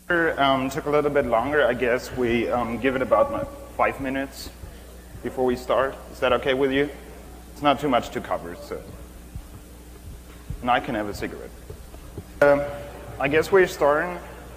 Took a little bit longer. I guess we give it about 5 minutes before we start. Is that okay with you? It's not too much to cover, so. And I can have a cigarette. I guess we're starting.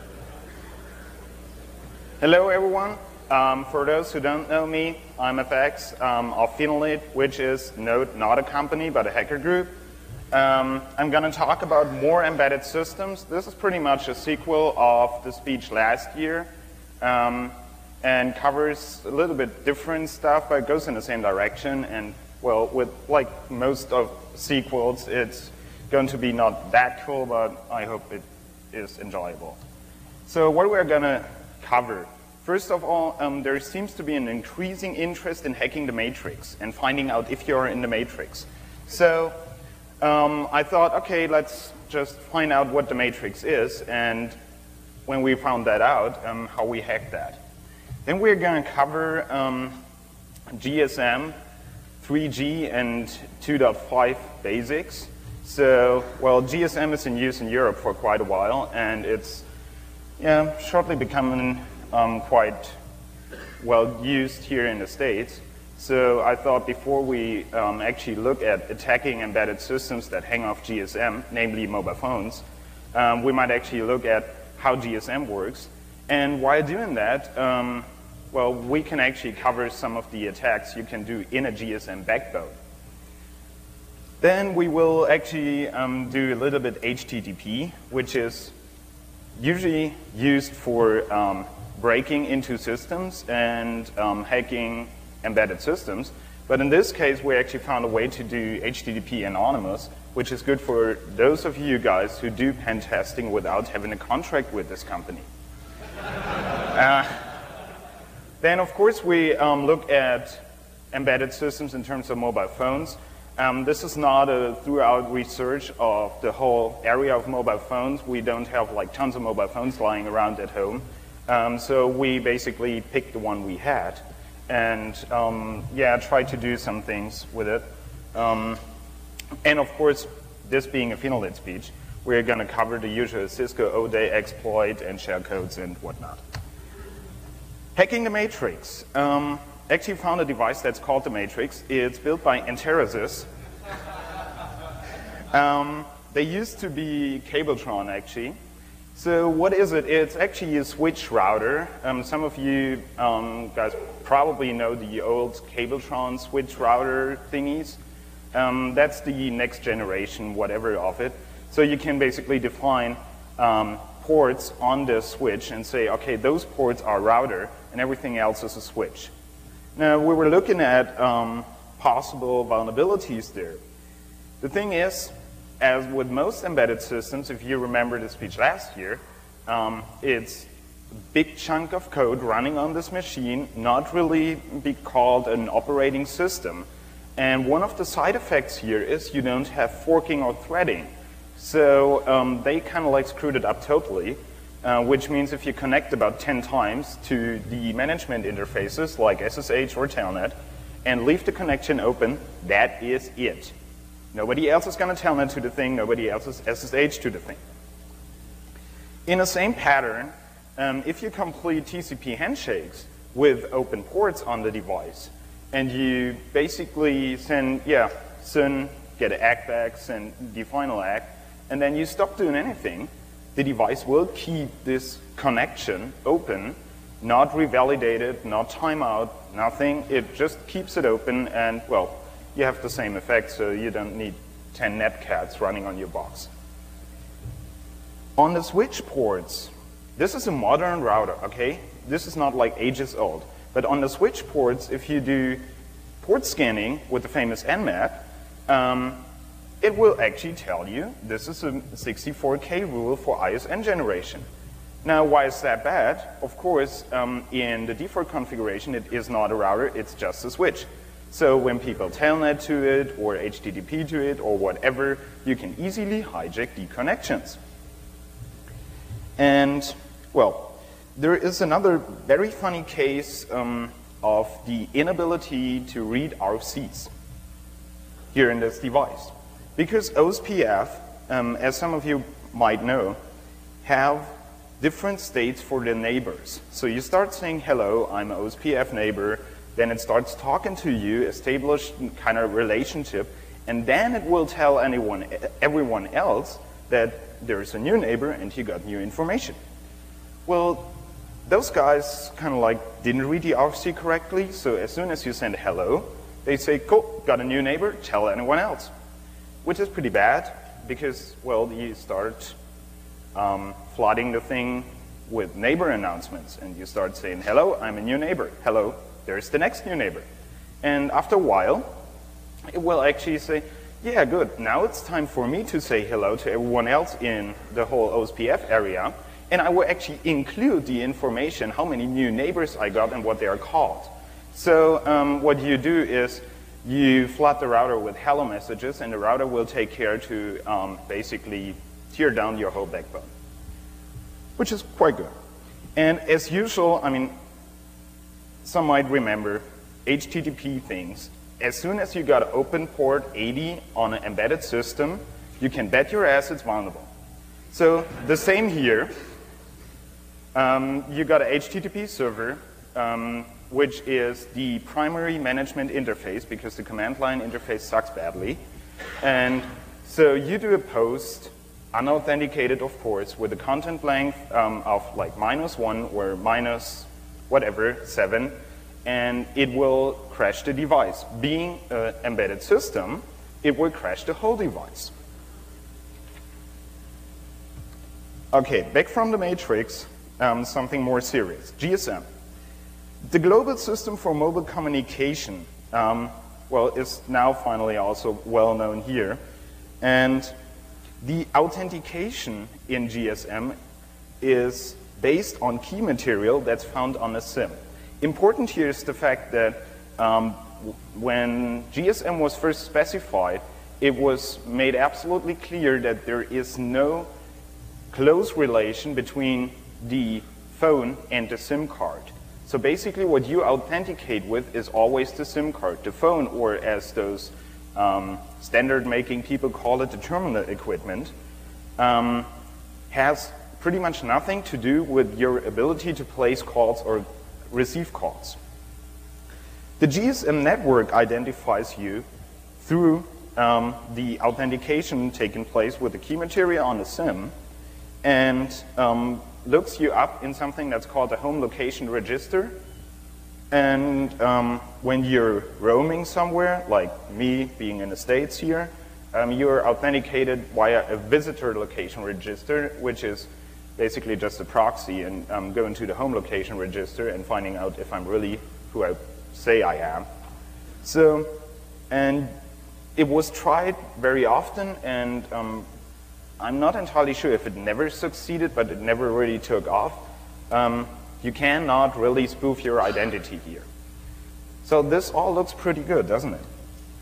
Hello, everyone. For those who don't know me, I'm FX of Finalid, which is not a company, but a hacker group. I'm going to talk about more embedded systems. This is pretty much a sequel of the speech last year and covers a little bit different stuff, but it goes in the same direction. And, well, with like most of sequels, it's going to be not that cool, but I hope it is enjoyable. So what we're going to cover. First of all, there seems to be an increasing interest in hacking the matrix and finding out if you're in the matrix. So I thought, okay, let's just find out what the matrix is, and when we found that out, how we hack that. Then we're going to cover GSM, 3G, and 2.5 basics. So, well, GSM is in use in Europe for quite a while, and it's shortly becoming quite well used here in the States. So I thought before we actually look at attacking embedded systems that hang off GSM, namely mobile phones, we might actually look at how GSM works. And while doing that, well, we can actually cover some of the attacks you can do in a GSM backbone. Then we will actually do a little bit HTTP, which is usually used for breaking into systems and hacking embedded systems. But in this case, we actually found a way to do HTTP anonymous, which is good for those of you guys who do pen testing without having a contract with this company. Then, of course, we look at embedded systems in terms of mobile phones. This is not a throughout research of the whole area of mobile phones. We don't have like tons of mobile phones lying around at home. So we basically picked the one we had and try to do some things with it. And of course, this being a Finalid speech, we're going to cover the usual Cisco O-Day exploit and shellcodes and whatnot. Hacking the matrix. Actually found a device that's called the Matrix. It's built by Enterasys. They used to be Cabletron, actually. So what is it? It's actually a switch router. Some of you guys probably know the old Cabletron switch router thingies. That's the next generation, whatever of it. So you can basically define ports on the switch and say, okay, those ports are router and everything else is a switch. Now, we were looking at possible vulnerabilities there. The thing is, as with most embedded systems, if you remember the speech last year, it's a big chunk of code running on this machine, not really be called an operating system. And one of the side effects here is you don't have forking or threading. So they kind of like screwed it up totally. Which means if you connect about 10 times to the management interfaces like SSH or Telnet and leave the connection open, that is it. Nobody else is going to Telnet to the thing, nobody else is SSH to the thing. In the same pattern, if you complete TCP handshakes with open ports on the device and you basically send, get an ACK back, send the final ACK, and then you stop doing anything, the device will keep this connection open, not revalidated, not timeout, nothing. It just keeps it open and, well, you have the same effect, so you don't need 10 netcats running on your box. On the switch ports, this is a modern router, okay? This is not like ages old. But on the switch ports, if you do port scanning with the famous Nmap, it will actually tell you this is a 64K rule for ISN generation. Now, why is that bad? Of course, in the default configuration, it is not a router, it's just a switch. So when people telnet to it, or HTTP to it, or whatever, you can easily hijack the connections. And, well, there is another very funny case of the inability to read RFCs here in this device. Because OSPF, as some of you might know, have different states for the neighbors. So you start saying, hello, I'm an OSPF neighbor, then it starts talking to you, establish kind of relationship, and then it will tell everyone else that there's a new neighbor and he got new information. Well, those guys kind of like didn't read the RFC correctly, so as soon as you send hello, they say, cool, got a new neighbor, tell anyone else. Which is pretty bad, because, well, you start flooding the thing with neighbor announcements, and you start saying, hello, I'm a new neighbor. Hello, there's the next new neighbor. And after a while, it will actually say, yeah, good, now it's time for me to say hello to everyone else in the whole OSPF area, and I will actually include the information, how many new neighbors I got and what they are called. So what you do is you flood the router with hello messages, and the router will take care to basically tear down your whole backbone, which is quite good. And as usual, I mean, some might remember HTTP things. As soon as you got open port 80 on an embedded system, you can bet your ass it's vulnerable. So the same here. You got a HTTP server, which is the primary management interface, because the command line interface sucks badly. And so you do a post, unauthenticated, of course, with a content length of like -1 or minus whatever, 7, and it will crash the device. Being an embedded system, it will crash the whole device. Okay, back from the matrix, something more serious, GSM. The global system for mobile communication, well, is now finally also well known here. And the authentication in GSM is based on key material that's found on a SIM. Important here is the fact that when GSM was first specified, it was made absolutely clear that there is no close relation between the phone and the SIM card. So basically what you authenticate with is always the SIM card. The phone, or as those standard making people call it, the terminal equipment, has pretty much nothing to do with your ability to place calls or receive calls. The GSM network identifies you through the authentication taking place with the key material on the SIM, and looks you up in something that's called a home location register. And when you're roaming somewhere, like me being in the States here, you're authenticated via a visitor location register, which is basically just a proxy, and going to the home location register and finding out if I'm really who I say I am. So, and it was tried very often, and I'm not entirely sure if it never succeeded, but it never really took off. You cannot really spoof your identity here. So this all looks pretty good, doesn't it?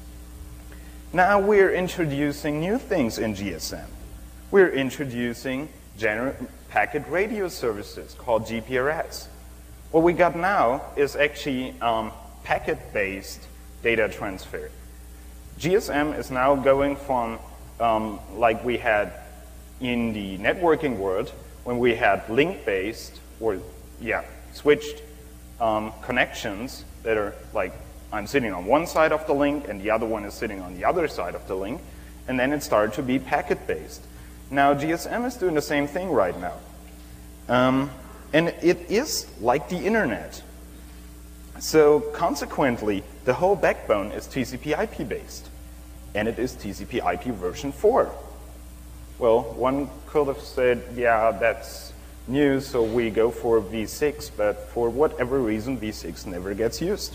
Now we're introducing new things in GSM. We're introducing general packet radio services called GPRS. What we got now is actually packet-based data transfer. GSM is now going from like we had in the networking world, when we had link-based or switched connections that are like, I'm sitting on one side of the link and the other one is sitting on the other side of the link, and then it started to be packet-based. Now GSM is doing the same thing right now. And it is like the internet. So consequently, the whole backbone is TCP/IP based, and it is TCP/IP version 4. Well, one could have said, yeah, that's new, so we go for V6, but for whatever reason, V6 never gets used.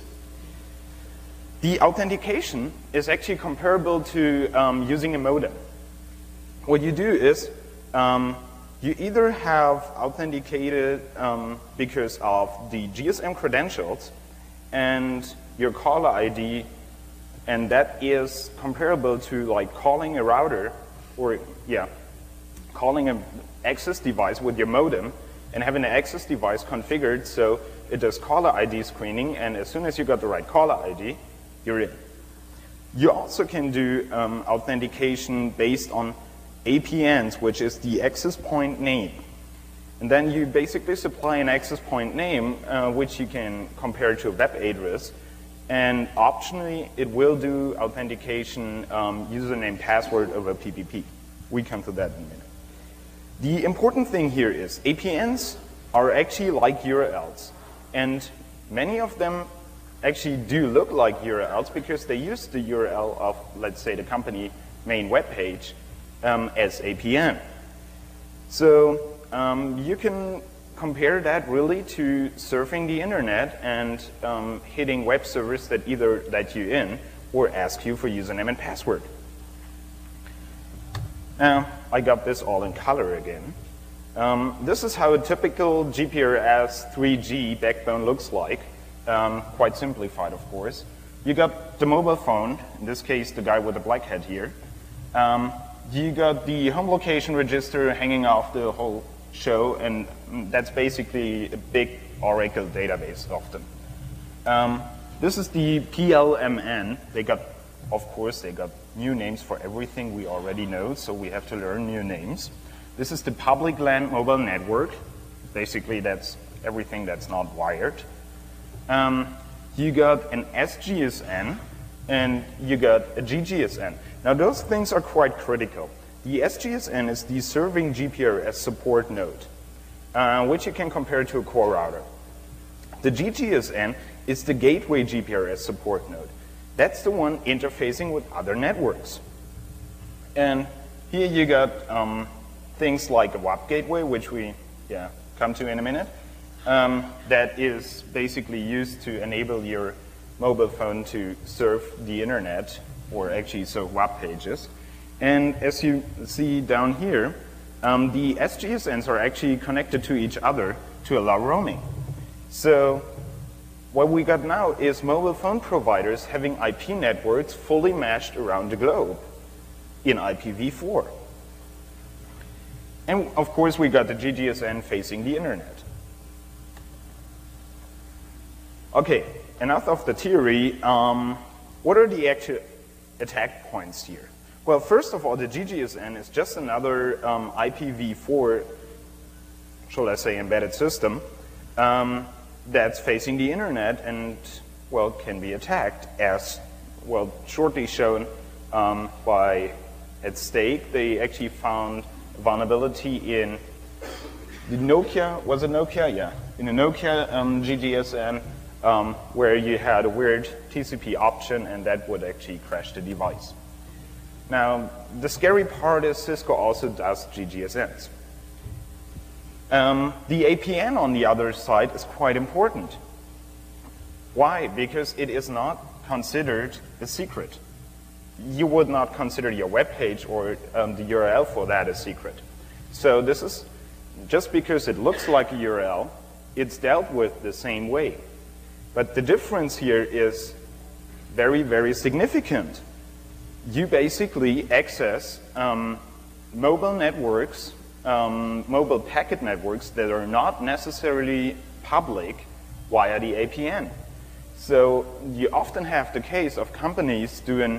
The authentication is actually comparable to using a modem. What you do is, you either have authenticated because of the GSM credentials and your caller ID, and that is comparable to like calling a router or, calling an access device with your modem and having an access device configured so it does caller ID screening, and as soon as you got the right caller ID, you're in. You also can do authentication based on APNs, which is the access point name. And then you basically supply an access point name, which you can compare to a web address. And optionally, it will do authentication username password over PPP. We come to that in a minute. The important thing here is APNs are actually like URLs. And many of them actually do look like URLs because they use the URL of, let's say, the company main web page as APN. So you can compare that really to surfing the internet and hitting web servers that either let you in or ask you for username and password. Now, I got this all in color again. This is how a typical GPRS 3G backbone looks like, quite simplified, of course. You got the mobile phone, in this case, the guy with the black hat here. You got the home location register hanging off the whole show, and that's basically a big Oracle database often. This is the PLMN. Of course, they got new names for everything we already know, so we have to learn new names. This is the public LAN mobile network. Basically, that's everything that's not wired. You got an SGSN, and you got a GGSN. Now, those things are quite critical. The SGSN is the serving GPRS support node, which you can compare to a core router. The GGSN is the gateway GPRS support node. That's the one interfacing with other networks. And here you got things like a WAP gateway, which we come to in a minute, that is basically used to enable your mobile phone to surf the internet, or actually surf WAP pages. And as you see down here, the SGSNs are actually connected to each other to allow roaming. So what we got now is mobile phone providers having IP networks fully meshed around the globe in IPv4. And of course, we got the GGSN facing the internet. Okay, enough of the theory. What are the actual attack points here? Well, first of all, the GGSN is just another IPv4, shall I say, embedded system that's facing the internet and, well, can be attacked, as, well, shortly shown by at Stake. They actually found a vulnerability in the Nokia, was it Nokia? Yeah, in the Nokia GGSN, where you had a weird TCP option, and that would actually crash the device. Now, the scary part is Cisco also does GGSNs. The APN on the other side is quite important. Why? Because it is not considered a secret. You would not consider your web page or the URL for that a secret. So this is, just because it looks like a URL, it's dealt with the same way. But the difference here is very, very significant. You basically access mobile networks, mobile packet networks that are not necessarily public via the APN. So you often have the case of companies doing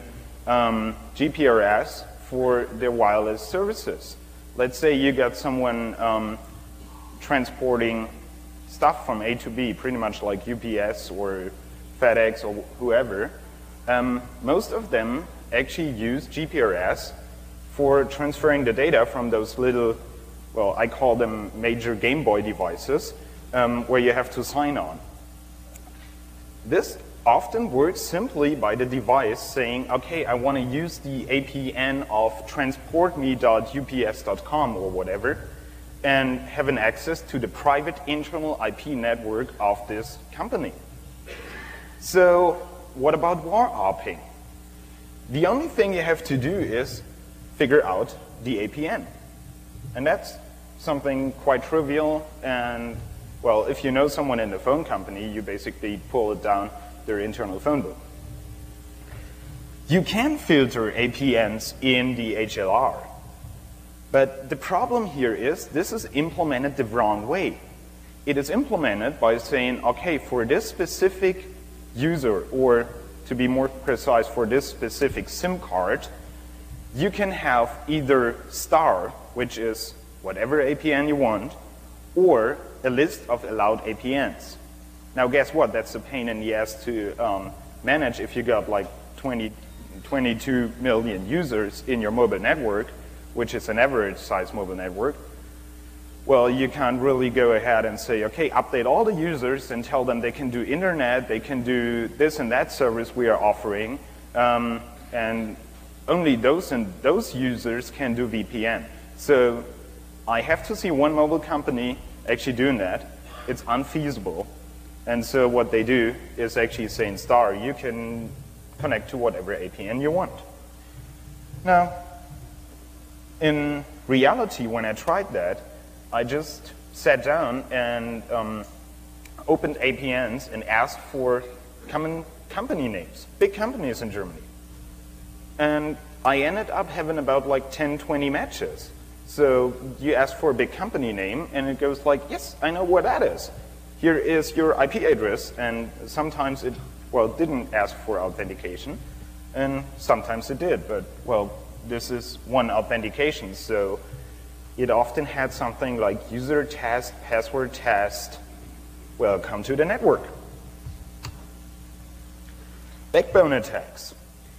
GPRS for their wireless services. Let's say you got someone transporting stuff from A to B, pretty much like UPS or FedEx or whoever. Most of them actually use GPRS for transferring the data from those little, well, I call them major Game Boy devices, where you have to sign on. This often works simply by the device saying, okay, I want to use the APN of transportme.ups.com or whatever, and have an access to the private internal IP network of this company. So what about war ARPing? The only thing you have to do is figure out the APN. And that's something quite trivial, and, well, if you know someone in the phone company, you basically pull it down their internal phone book. You can filter APNs in the HLR, but the problem here is this is implemented the wrong way. It is implemented by saying, okay, for this specific user, or to be more precise, for this specific SIM card, you can have either star, which is whatever APN you want, or a list of allowed APNs. Now guess what? That's a pain in the ass to manage if you got like 22 million users in your mobile network, which is an average size mobile network. Well, you can't really go ahead and say, okay, update all the users and tell them they can do internet, they can do this and that service we are offering, and only those users can do VPN. So I have to see one mobile company actually doing that. It's unfeasible. And so what they do is actually say in Star, you can connect to whatever APN you want. Now, in reality, when I tried that, I just sat down and opened APNs and asked for common company names, big companies in Germany. And I ended up having about like 10, 20 matches. So you ask for a big company name, and it goes like, yes, I know what that is. Here is your IP address, and sometimes it, well, didn't ask for authentication, and sometimes it did, but, well, this is one authentication, so it often had something like user test, password test, welcome to the network. Backbone attacks.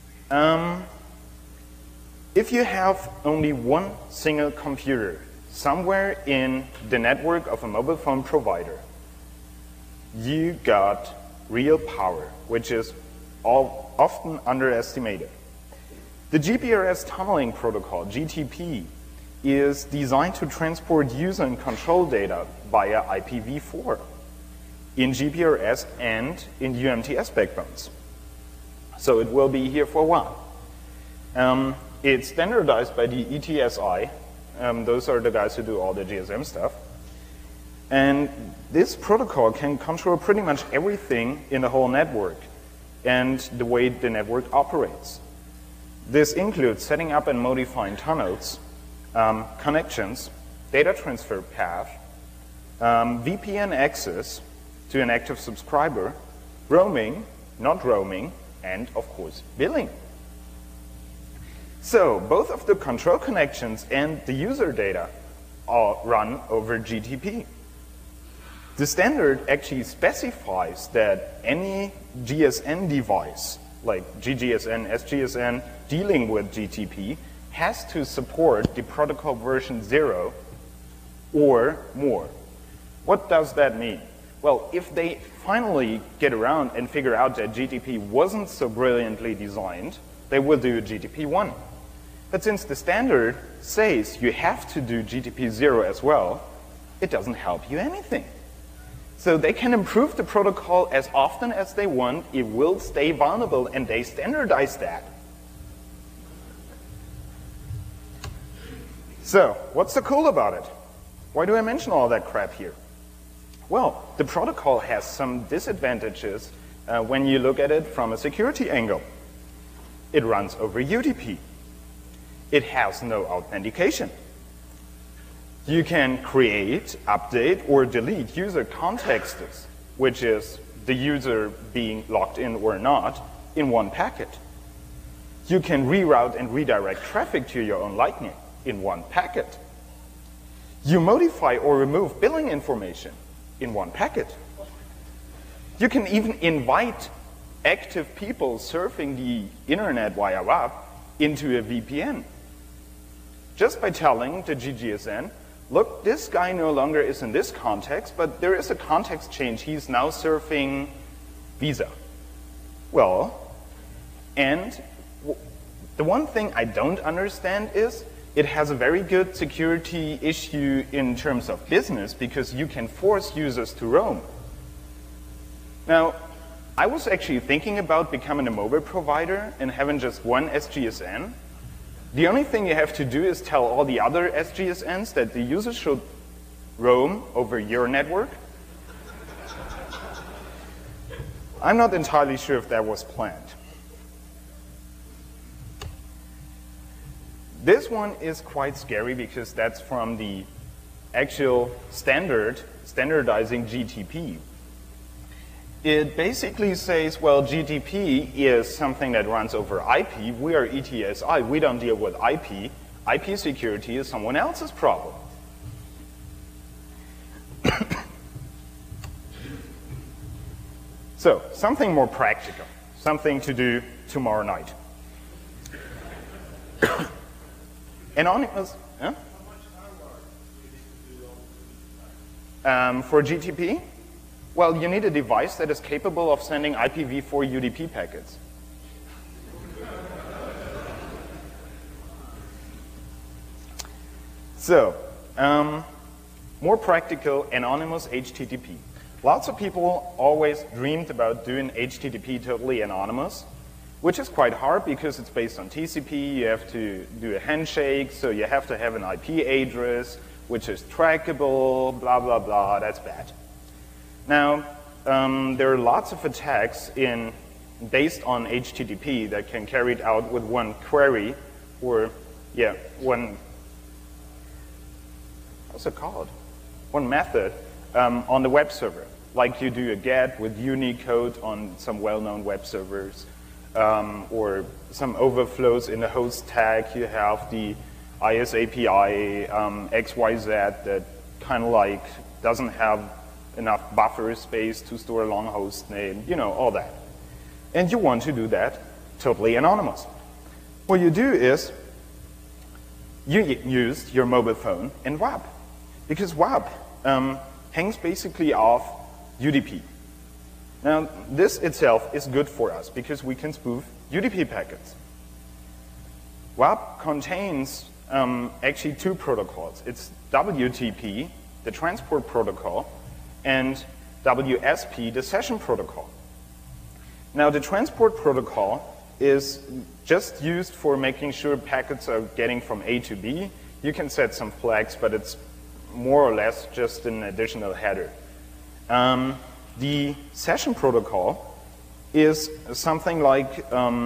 If you have only one single computer somewhere in the network of a mobile phone provider, you got real power, which is often underestimated. The GPRS tunneling protocol, GTP, is designed to transport user and control data via IPv4 in GPRS and in UMTS backbones. So it will be here for a while. It's standardized by the ETSI. Those are the guys who do all the GSM stuff. And this protocol can control pretty much everything in the whole network and the way the network operates. This includes setting up and modifying tunnels, connections, data transfer path, VPN access to an active subscriber, roaming, not roaming, and of course billing. So both of the control connections and the user data are run over GTP. The standard actually specifies that any GSN device, like GGSN, SGSN, dealing with GTP, has to support the protocol version 0 or more. What does that mean? Well, if they finally get around and figure out that GTP wasn't so brilliantly designed, they will do GTP 1. But since the standard says you have to do GTP 0 as well, it doesn't help you anything. So they can improve the protocol as often as they want, it will stay vulnerable, and they standardize that. So, what's so cool about it? Why do I mention all that crap here? Well, the protocol has some disadvantages when you look at it from a security angle. It runs over UDP. It has no authentication. You can create, update, or delete user contexts, which is the user being logged in or not, in one packet. You can reroute and redirect traffic to your own liking in one packet. You modify or remove billing information in one packet. You can even invite active people surfing the internet via web into a VPN. Just by telling the GGSN, look, this guy no longer is in this context, but there is a context change. He's now surfing Visa. Well, and the one thing I don't understand is it has a very good security issue in terms of business because you can force users to roam. Now, I was actually thinking about becoming a mobile provider and having just one SGSN. The only thing you have to do is tell all the other SGSNs that the users should roam over your network. I'm not entirely sure if that was planned. This one is quite scary because that's from the actual standardizing GTP. It basically says, well, GTP is something that runs over IP. We are ETSI. We don't deal with IP. IP security is someone else's problem. So, something more practical, something to do tomorrow night. Anonymous, yeah? For GTP? Well, you need a device that is capable of sending IPv4 UDP packets. So, more practical, anonymous HTTP. Lots of people always dreamed about doing HTTP totally anonymous, which is quite hard because it's based on TCP. You have to do a handshake, so you have to have an IP address, which is trackable, blah, blah, blah. That's bad. Now, there are lots of attacks based on HTTP that can carry it out with one query, or, yeah, what's it called? One method on the web server. Like you do a GET with Unicode on some well-known web servers, or some overflows in the host tag. You have the ISAPI XYZ that kind of like doesn't have enough buffer space to store a long host name, you know, all that. And you want to do that totally anonymous. What you do is you use your mobile phone and WAP, because WAP hangs basically off UDP. Now, this itself is good for us because we can spoof UDP packets. WAP contains actually two protocols. It's WTP, the transport protocol, and WSP, the session protocol. Now, the transport protocol is just used for making sure packets are getting from A to B. You can set some flags, but it's more or less just an additional header. The session protocol is something like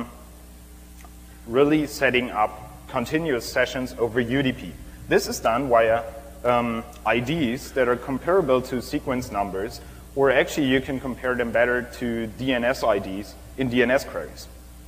really setting up continuous sessions over UDP. This is done via IDs that are comparable to sequence numbers, or actually you can compare them better to DNS IDs in DNS queries.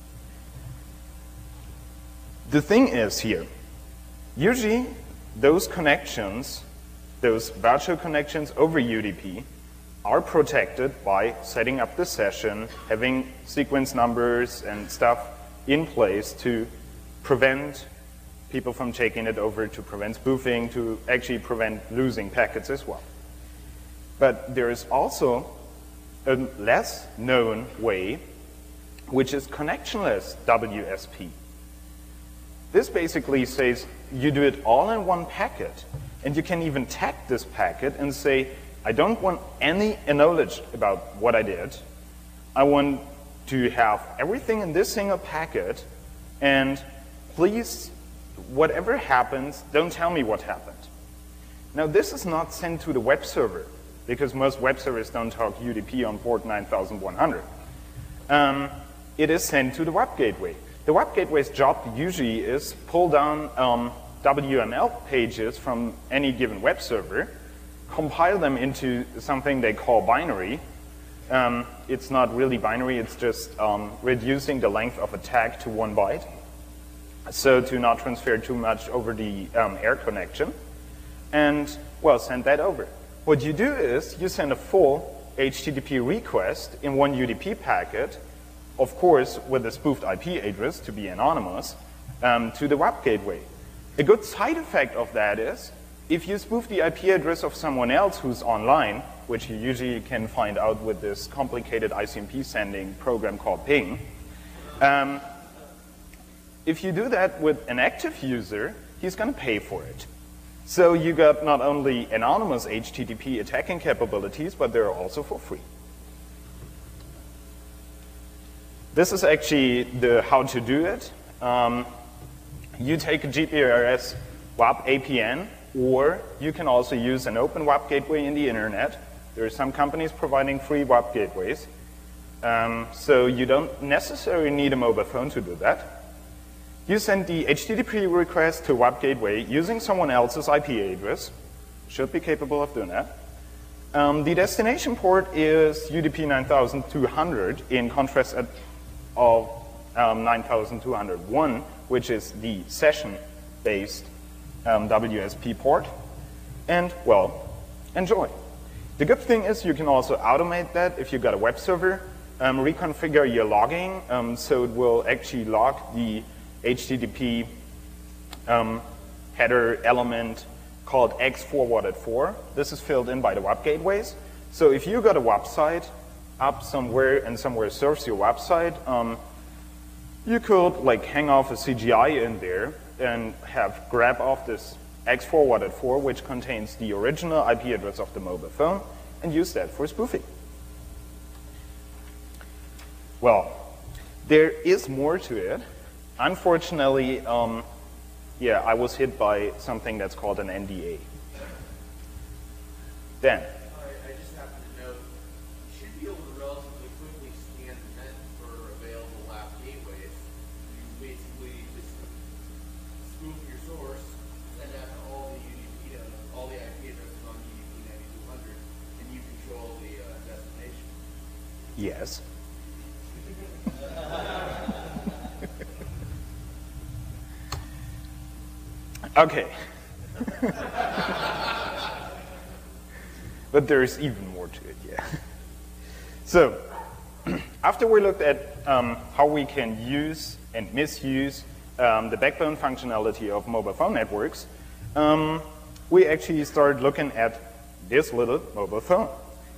The thing is here, usually those connections, those virtual connections over UDP, are protected by setting up the session, having sequence numbers and stuff in place to prevent people from taking it over, to prevent spoofing, to actually prevent losing packets as well. But there is also a less known way, which is connectionless WSP. This basically says you do it all in one packet, and you can even tag this packet and say, I don't want any knowledge about what I did. I want to have everything in this single packet, and please, whatever happens, don't tell me what happened. Now, this is not sent to the web server, because most web servers don't talk UDP on port 9100. It is sent to the web gateway. The web gateway's job usually is pull down WML pages from any given web server, compile them into something they call binary. It's not really binary, it's just reducing the length of a tag to 1 byte, so to not transfer too much over the air connection, and, well, send that over. What you do is you send a full HTTP request in one UDP packet, of course with a spoofed IP address to be anonymous, to the web gateway. A good side effect of that is, if you spoof the IP address of someone else who's online, which you usually can find out with this complicated ICMP sending program called Ping, if you do that with an active user, he's going to pay for it. So you got not only anonymous HTTP attacking capabilities, but they're also for free. This is actually the how to do it. You take a GPRS WAP APN, or you can also use an open WAP gateway in the internet. There are some companies providing free WAP gateways. So you don't necessarily need a mobile phone to do that. You send the HTTP request to WAP gateway using someone else's IP address. Should be capable of doing that. The destination port is UDP 9200 in contrast of 9201, which is the session-based WSP port. And, well, enjoy. The good thing is you can also automate that if you've got a web server. reconfigure your logging, so it will actually log the HTTP header element called X forwarded for. This is filled in by the web gateways. So if you got a website up somewhere and somewhere serves your website, you could like hang off a CGI in there and have grab off this X forwarded for, which contains the original IP address of the mobile phone, and use that for spoofing. Well, there is more to it. Unfortunately, yeah, I was hit by something that's called an NDA. Dan. I just happen to know you should be able to relatively quickly scan the net for available WAF gateways. You basically just spoof your source, send out all the UDP, all the IP addresses on UDP 9200, and you control the destination. Yes. Okay. But there's even more to it, yeah. So, after we looked at how we can use and misuse the backbone functionality of mobile phone networks, we actually started looking at this little mobile phone.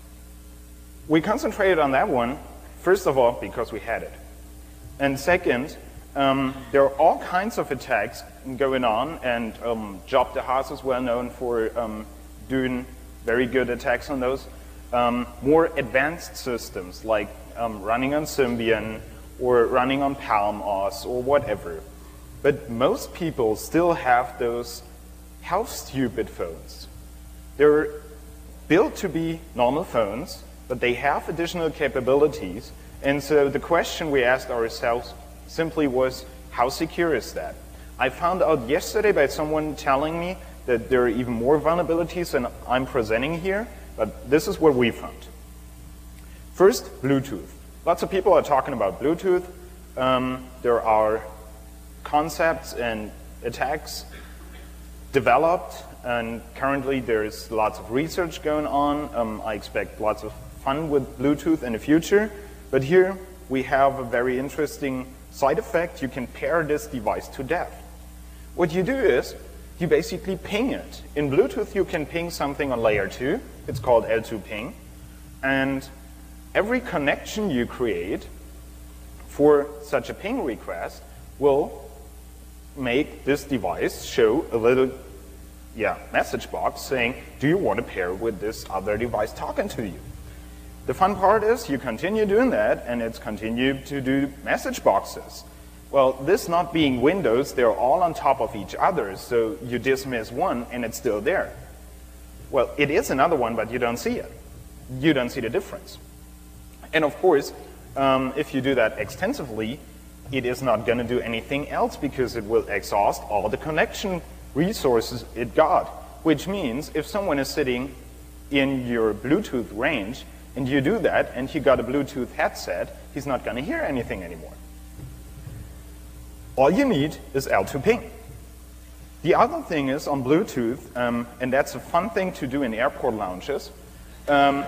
We concentrated on that one, first of all, because we had it. And second, there are all kinds of attacks going on, and Job de Haas is well known for doing very good attacks on those. More advanced systems, like running on Symbian or running on Palm OS or whatever. But most people still have those half-stupid phones. They're built to be normal phones, but they have additional capabilities. And so the question we asked ourselves simply was, how secure is that? I found out yesterday by someone telling me that there are even more vulnerabilities than I'm presenting here, but this is what we found. First, Bluetooth. Lots of people are talking about Bluetooth. There are concepts and attacks developed, and currently there's lots of research going on. I expect lots of fun with Bluetooth in the future, but here we have a very interesting side effect. You can pair this device to death. What you do is, you basically ping it. In Bluetooth, you can ping something on layer 2. It's called L2 ping. And every connection you create for such a ping request will make this device show a little message box saying, do you want to pair with this other device talking to you? The fun part is you continue doing that, and it's continued to do message boxes. Well, this not being Windows, they're all on top of each other, so you dismiss one and it's still there. Well, it is another one, but you don't see it. You don't see the difference. And of course, if you do that extensively, it is not going to do anything else because it will exhaust all the connection resources it got, which means if someone is sitting in your Bluetooth range and you do that and he got a Bluetooth headset, he's not going to hear anything anymore. All you need is L2 ping. The other thing is on Bluetooth, and that's a fun thing to do in airport lounges, the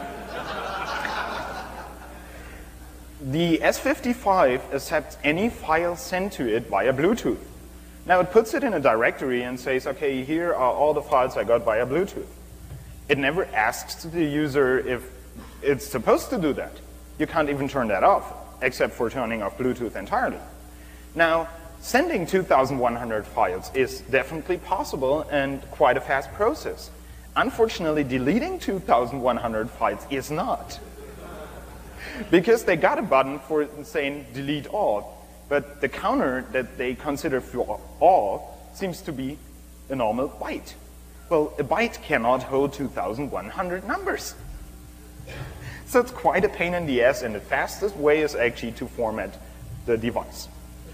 S55 accepts any file sent to it via Bluetooth. Now it puts it in a directory and says, okay, here are all the files I got via Bluetooth. It never asks the user if it's supposed to do that. You can't even turn that off, except for turning off Bluetooth entirely. Now, sending 2,100 files is definitely possible and quite a fast process. Unfortunately, deleting 2,100 files is not. Because they got a button for saying delete all, but the counter that they consider for all seems to be a normal byte. Well, a byte cannot hold 2,100 numbers. So it's quite a pain in the ass, and the fastest way is actually to format the device.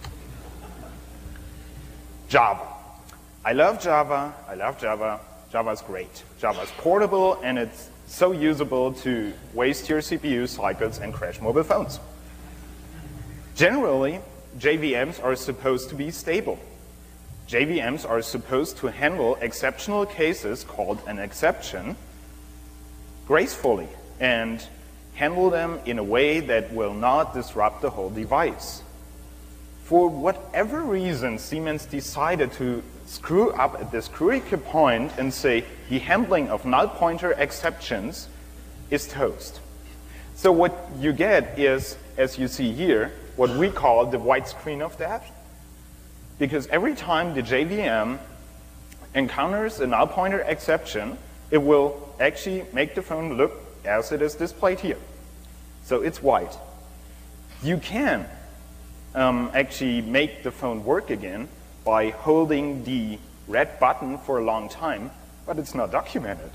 Java. I love Java. I love Java. Java's great. Java's portable, and it's so usable to waste your CPU cycles and crash mobile phones. Generally, JVMs are supposed to be stable. JVMs are supposed to handle exceptional cases called an exception gracefully. And handle them in a way that will not disrupt the whole device. For whatever reason, Siemens decided to screw up at this critical point and say the handling of null pointer exceptions is toast. So what you get is, as you see here, what we call the white screen of death. Because every time the JVM encounters a null pointer exception, it will actually make the phone look as it is displayed here. So it's white. You can actually make the phone work again by holding the red button for a long time, but it's not documented.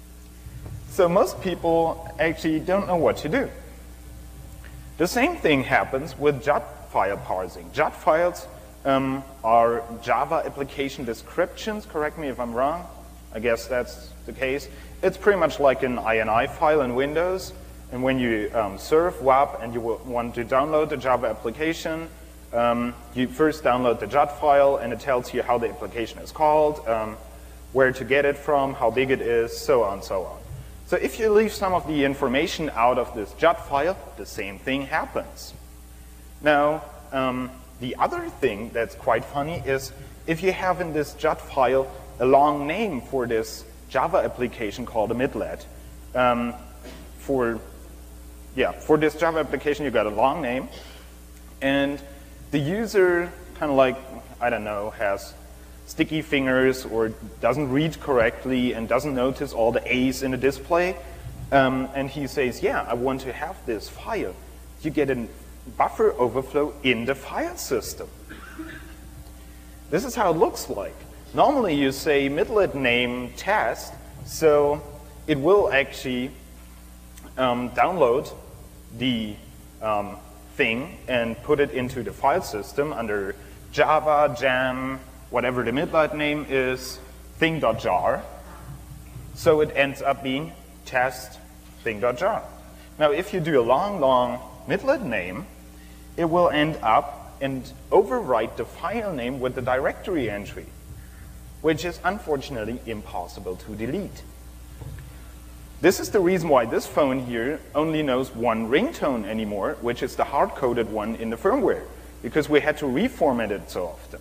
So most people actually don't know what to do. The same thing happens with JUT file parsing. JUT files are Java application descriptions. Correct me if I'm wrong. I guess that's the case. It's pretty much like an INI file in Windows. And when you surf WAP and you want to download the Java application, you first download the JUT file, and it tells you how the application is called, where to get it from, how big it is, so on and so on. So if you leave some of the information out of this JUT file, the same thing happens. Now, the other thing that's quite funny is if you have in this JUT file a long name for this Java application called a midlet. For this Java application, you got a long name, and the user kind of like, I don't know, has sticky fingers or doesn't read correctly and doesn't notice all the A's in the display, and he says, yeah, I want to have this file. You get a buffer overflow in the file system. This is how it looks like. Normally you say midlet name test, so it will actually download the thing and put it into the file system under Java, Jam, whatever the midlet name is, thing.jar. So it ends up being test thing.jar. Now if you do a long midlet name, it will end up and overwrite the file name with the directory entry, which is unfortunately impossible to delete. This is the reason why this phone here only knows one ringtone anymore, which is the hard-coded one in the firmware, because we had to reformat it so often.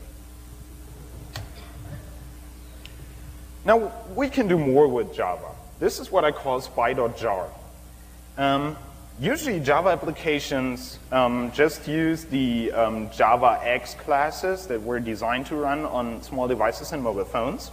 Now, we can do more with Java. This is what I call spy.jar. Usually Java applications just use the Java X classes that were designed to run on small devices and mobile phones.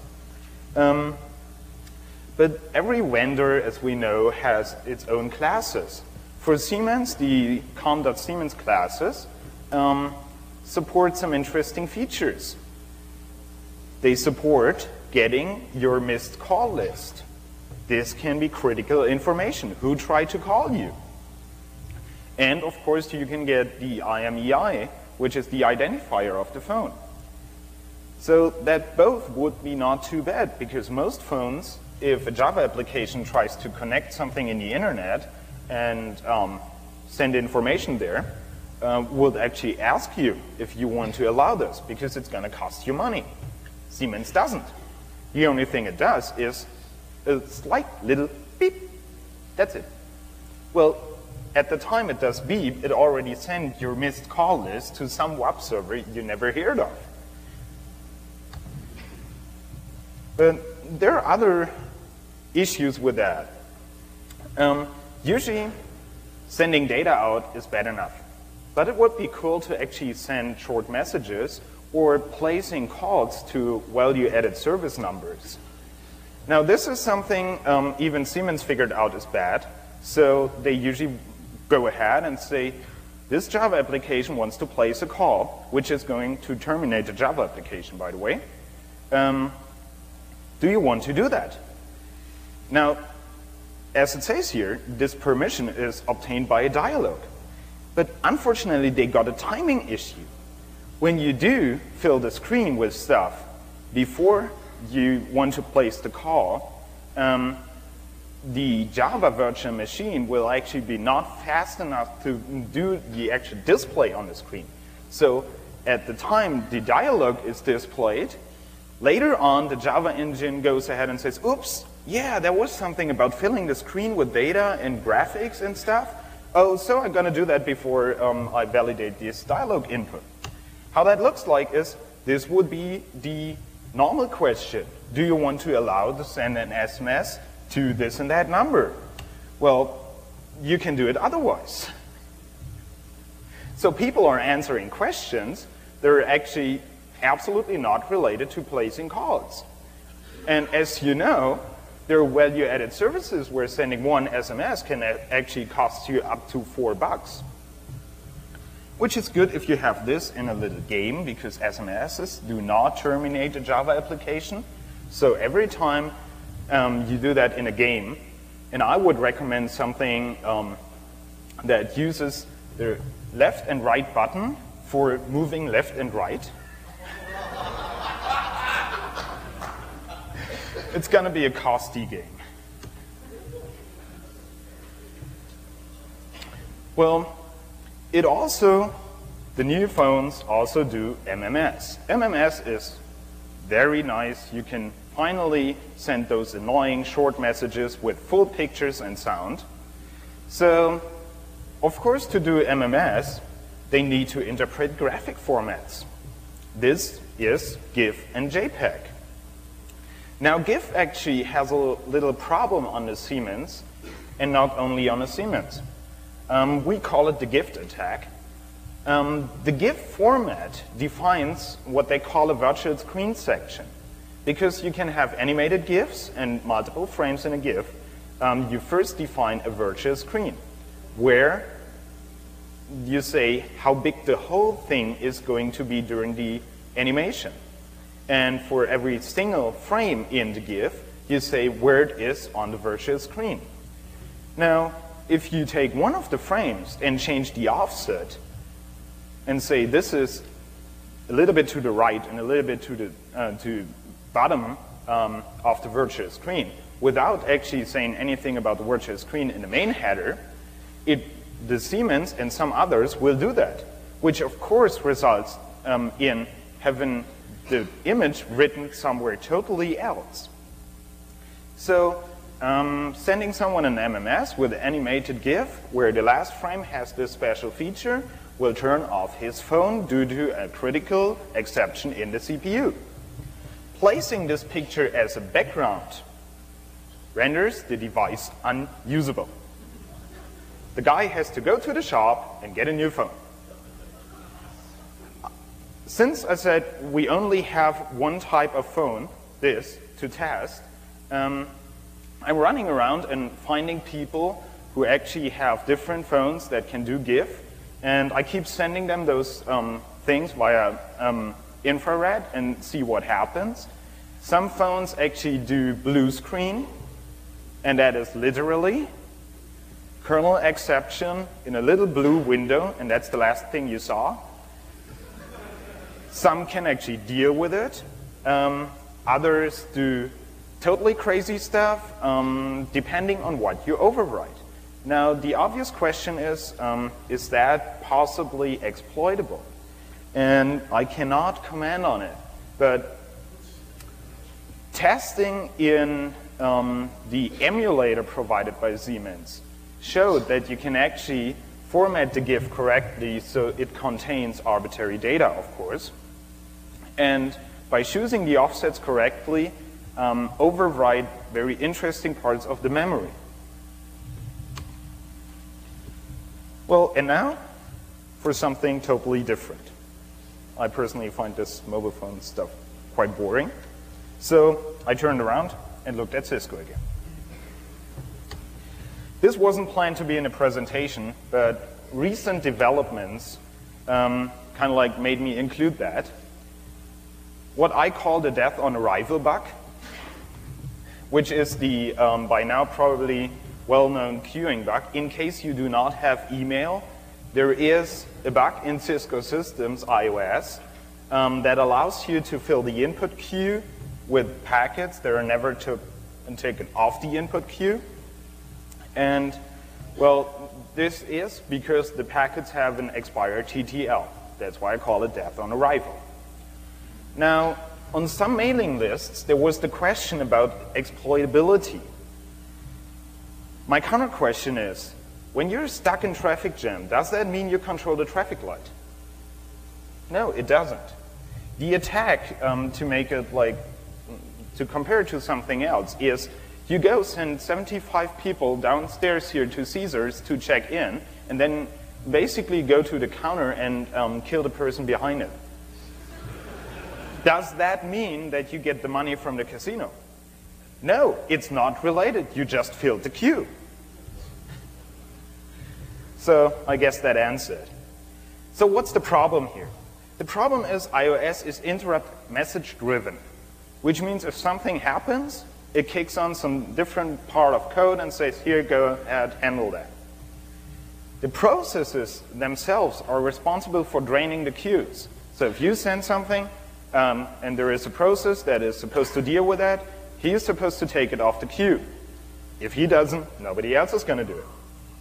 But every vendor, as we know, has its own classes. For Siemens, the com.siemens classes support some interesting features. They support getting your missed call list. This can be critical information. Who tried to call you? And of course, you can get the IMEI, which is the identifier of the phone. So that both would be not too bad, because most phones, if a Java application tries to connect something in the internet and send information there, would actually ask you if you want to allow this, because it's going to cost you money. Siemens doesn't. The only thing it does is a slight little beep. That's it. Well, at the time it does beep, it already sent your missed call list to some web server you never heard of. But there are other issues with that. Usually, sending data out is bad enough. But it would be cool to actually send short messages or placing calls to value-added service numbers. Now, this is something even Siemens figured out is bad. So they usually go ahead and say, this Java application wants to place a call, which is going to terminate the Java application, by the way. Do you want to do that? Now, as it says here, this permission is obtained by a dialog. But unfortunately, they got a timing issue. When you do fill the screen with stuff before you want to place the call, the Java virtual machine will actually be not fast enough to do the actual display on the screen. So at the time the dialog is displayed, later on the Java engine goes ahead and says, oops, yeah, there was something about filling the screen with data and graphics and stuff. Oh, so I'm going to do that before I validate this dialog input. How that looks like is this would be the normal question. Do you want to allow to send an SMS to this and that number? Well, you can do it otherwise. So people are answering questions that are actually absolutely not related to placing calls. And as you know, there are value-added services where sending one SMS can actually cost you up to $4. Which is good if you have this in a little game, because SMSs do not terminate a Java application. So every time you do that in a game, and I would recommend something that uses the left and right button for moving left and right. It's going to be a costly game. Well, the new phones also do MMS. MMS is very nice. You can finally send those annoying short messages with full pictures and sound. So, of course, to do MMS, they need to interpret graphic formats. This is GIF and JPEG. Now, GIF actually has a little problem on the Siemens, and not only on the Siemens. We call it the GIF attack. The GIF format defines what they call a virtual screen section. Because you can have animated GIFs and multiple frames in a GIF, you first define a virtual screen, where you say how big the whole thing is going to be during the animation. And for every single frame in the GIF, you say where it is on the virtual screen. Now, if you take one of the frames and change the offset and say this is a little bit to the right and a little bit to the bottom of the virtual screen, without actually saying anything about the virtual screen in the main header, the Siemens and some others will do that, which of course results in having the image written somewhere totally else. So sending someone an MMS with an animated GIF where the last frame has this special feature will turn off his phone due to a critical exception in the CPU. Placing this picture as a background renders the device unusable. The guy has to go to the shop and get a new phone. Since I said we only have one type of phone, this, to test, I'm running around and finding people who actually have different phones that can do GIF, and I keep sending them those things via infrared and see what happens. Some phones actually do blue screen, and that is literally kernel exception in a little blue window, and that's the last thing you saw. Some can actually deal with it. Others do totally crazy stuff, depending on what you overwrite. Now, the obvious question is that possibly exploitable? And I cannot comment on it, but testing in the emulator provided by Siemens showed that you can actually format the GIF correctly so it contains arbitrary data, of course. And by choosing the offsets correctly, override very interesting parts of the memory. Well, and now for something totally different. I personally find this mobile phone stuff quite boring. So I turned around and looked at Cisco again. This wasn't planned to be in a presentation, but recent developments kind of like made me include that. What I call the death on arrival bug, which is the by now probably well-known queuing bug. In case you do not have email, there is a bug in Cisco Systems iOS that allows you to fill the input queue with packets that are never taken off the input queue. And, well, this is because the packets have an expired TTL. That's why I call it death on arrival. Now, on some mailing lists, there was the question about exploitability. My counter question is, When you're stuck in traffic jam, does that mean you control the traffic light? No, it doesn't. The attack, to make it like, to compare it to something else, is you go send 75 people downstairs here to Caesars to check in, and then basically go to the counter and kill the person behind it. Does that mean that you get the money from the casino? No, it's not related. You just filled the queue. So I guess that answers it. So what's the problem here? The problem is iOS is interrupt message driven, which means if something happens, it kicks on some different part of code and says, here, go ahead, handle that. The processes themselves are responsible for draining the queues. So if you send something, and there is a process that is supposed to deal with that, he is supposed to take it off the queue. If he doesn't, nobody else is going to do it.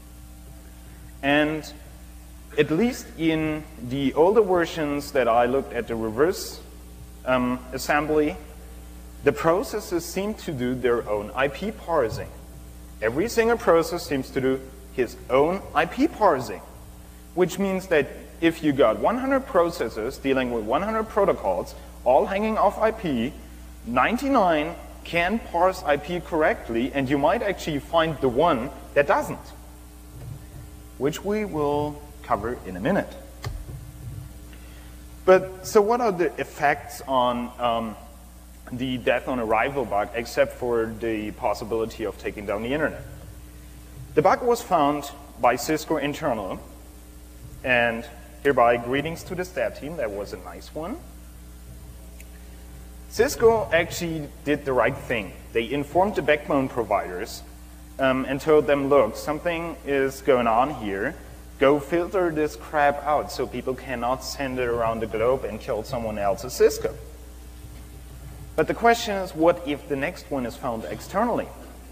And at least in the older versions that I looked at the reverse assembly, the processes seem to do their own IP parsing. Every single process seems to do his own IP parsing, which means that if you got 100 processes dealing with 100 protocols, all hanging off IP, 99 can parse IP correctly, and you might actually find the one that doesn't, which we will cover in a minute. But so what are the effects on the death on arrival bug, except for the possibility of taking down the internet? The bug was found by Cisco internal, and hereby greetings to the stat team, that was a nice one. Cisco actually did the right thing. They informed the backbone providers and told them, look, something is going on here. Go filter this crap out so people cannot send it around the globe and kill someone else's Cisco. But the question is, what if the next one is found externally?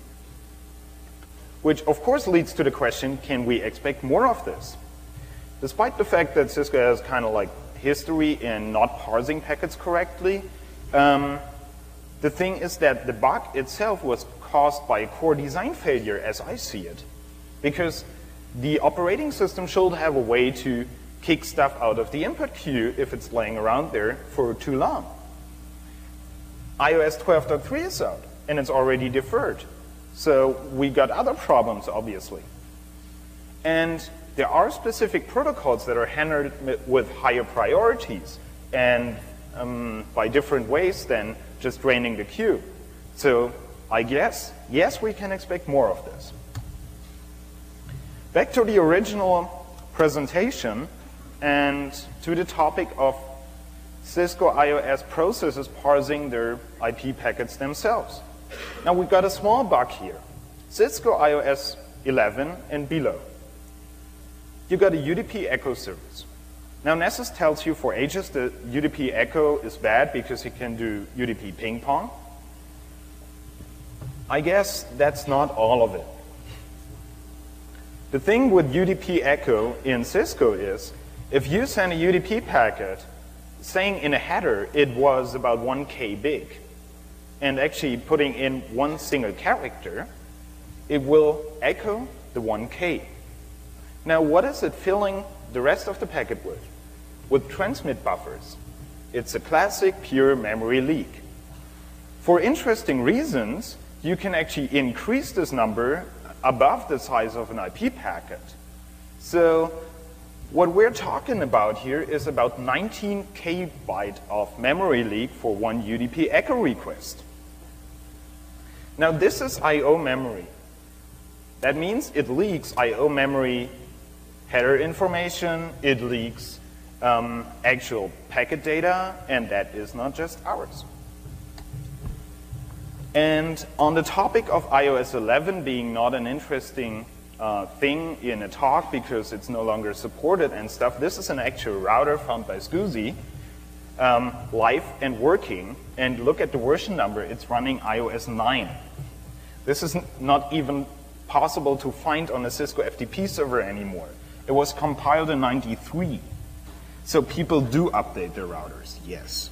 Which of course leads to the question, can we expect more of this? Despite the fact that Cisco has kind of like history in not parsing packets correctly, the thing is that the bug itself was caused by a core design failure, as I see it. Because the operating system should have a way to kick stuff out of the input queue if it's laying around there for too long. iOS 12.3 is out, and it's already deferred. So we got other problems, obviously. And there are specific protocols that are handled with higher priorities and by different ways than just draining the queue. So I guess, yes, we can expect more of this. Back to the original presentation and to the topic of Cisco iOS processes parsing their IP packets themselves. Now we've got a small bug here. Cisco iOS 11 and below. You got a UDP echo service. Now Nessus tells you for ages that UDP echo is bad because it can do UDP ping pong. I guess that's not all of it. The thing with UDP echo in Cisco is, if you send a UDP packet saying in a header it was about 1K big, and actually putting in one single character, it will echo the 1K. Now what is it filling the rest of the packet with? With transmit buffers. It's a classic pure memory leak. For interesting reasons, you can actually increase this number above the size of an IP packet. So what we're talking about here is about 19 KB of memory leak for one UDP echo request. Now this is I/O memory. That means it leaks I/O memory header information, it leaks actual packet data, and that is not just ours. And on the topic of iOS 11 being not an interesting thing in a talk because it's no longer supported and stuff, this is an actual router found by SCSI, live and working, and look at the version number, it's running iOS 9. This is not even possible to find on a Cisco FTP server anymore. It was compiled in '93. So people do update their routers, yes.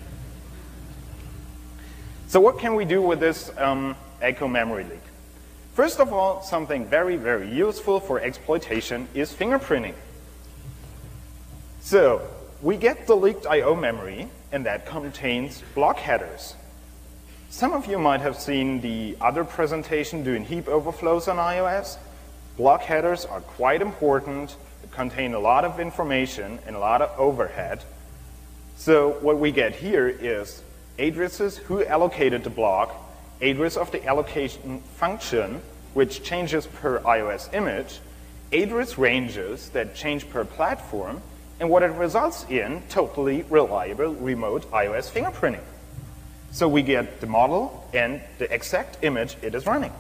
So what can we do with this echo memory leak? First of all, something very, very useful for exploitation is fingerprinting. So we get the leaked I/O memory, and that contains block headers. Some of you might have seen the other presentation doing heap overflows on iOS. Block headers are quite important. They contain a lot of information and a lot of overhead. So what we get here is addresses, who allocated the block, address of the allocation function, which changes per iOS image, address ranges that change per platform, and what it results in, totally reliable remote iOS fingerprinting. So we get the model and the exact image it is running.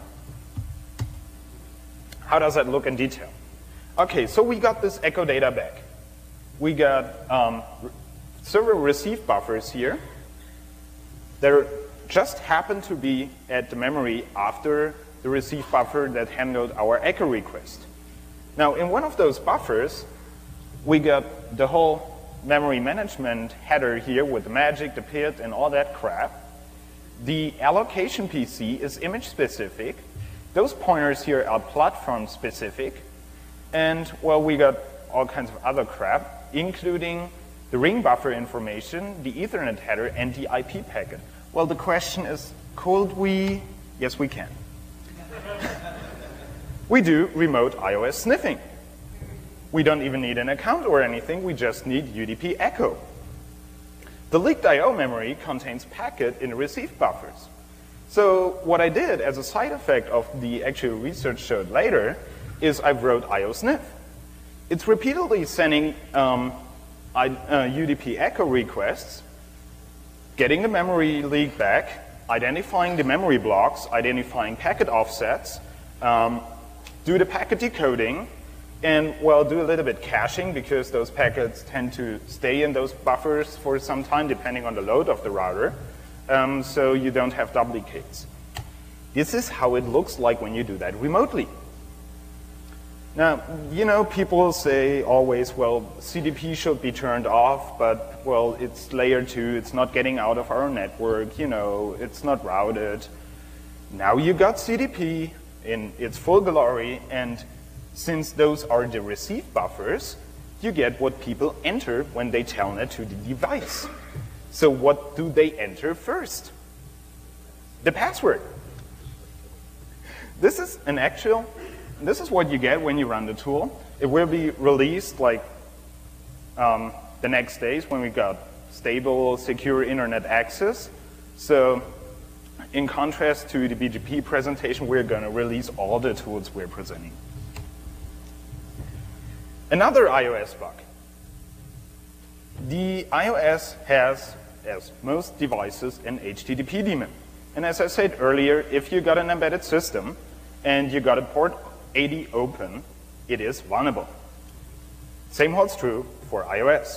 How does that look in detail? Okay, so we got this echo data back. We got server receive buffers here. There just happen to be at the memory after the receive buffer that handled our echo request. Now, in one of those buffers, we got the whole memory management header here with the magic, the PID, and all that crap. The allocation PC is image specific. Those pointers here are platform specific. And, well, we got all kinds of other crap, including the ring buffer information, the Ethernet header, and the IP packet. Well, the question is, could we? Yes, we can. We do remote iOS sniffing. We don't even need an account or anything. We just need UDP echo. The leaked I/O memory contains packet in receive buffers. So what I did as a side effect of the actual research showed later is I wrote IOSNIF. It's repeatedly sending UDP echo requests, getting the memory leak back, identifying the memory blocks, identifying packet offsets, do the packet decoding, and, well, do a little bit caching because those packets tend to stay in those buffers for some time depending on the load of the router, so you don't have duplicates. This is how it looks like when you do that remotely. Now, you know, people say always, well, CDP should be turned off, but, well, it's layer 2, it's not getting out of our network, you know, it's not routed. Now you got CDP in its full glory, and since those are the receive buffers, you get what people enter when they telnet to the device. So what do they enter first? The password. This is an actual, this is what you get when you run the tool. It will be released like the next days when we got stable, secure internet access. So in contrast to the BGP presentation, we're going to release all the tools we're presenting. Another iOS bug. The iOS has, as most devices, an HTTP daemon. And as I said earlier, if you got an embedded system and you got a port 80 open, it is vulnerable. Same holds true for iOS.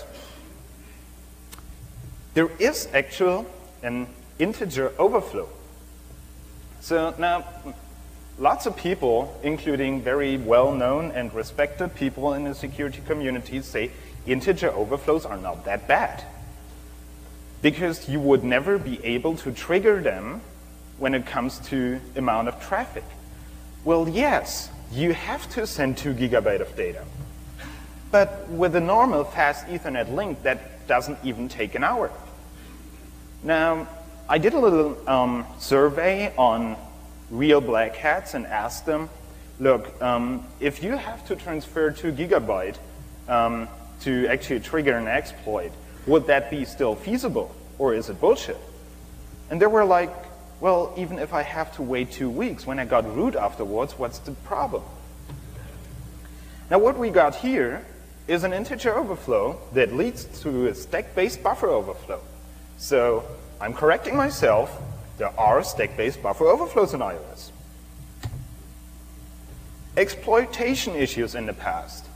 There is actually an integer overflow. So now, lots of people, including very well-known and respected people in the security community, say integer overflows are not that bad because you would never be able to trigger them when it comes to amount of traffic. Well, yes, you have to send 2 GB of data. But with a normal fast Ethernet link, that doesn't even take an hour. Now, I did a little survey on real black hats and asked them, look, if you have to transfer 2 GB to actually trigger an exploit, would that be still feasible, or is it bullshit? And they were like, well, even if I have to wait 2 weeks, when I got root afterwards, what's the problem? Now what we got here is an integer overflow that leads to a stack-based buffer overflow. So I'm correcting myself. There are stack-based buffer overflows in iOS. Exploitation issues in the past.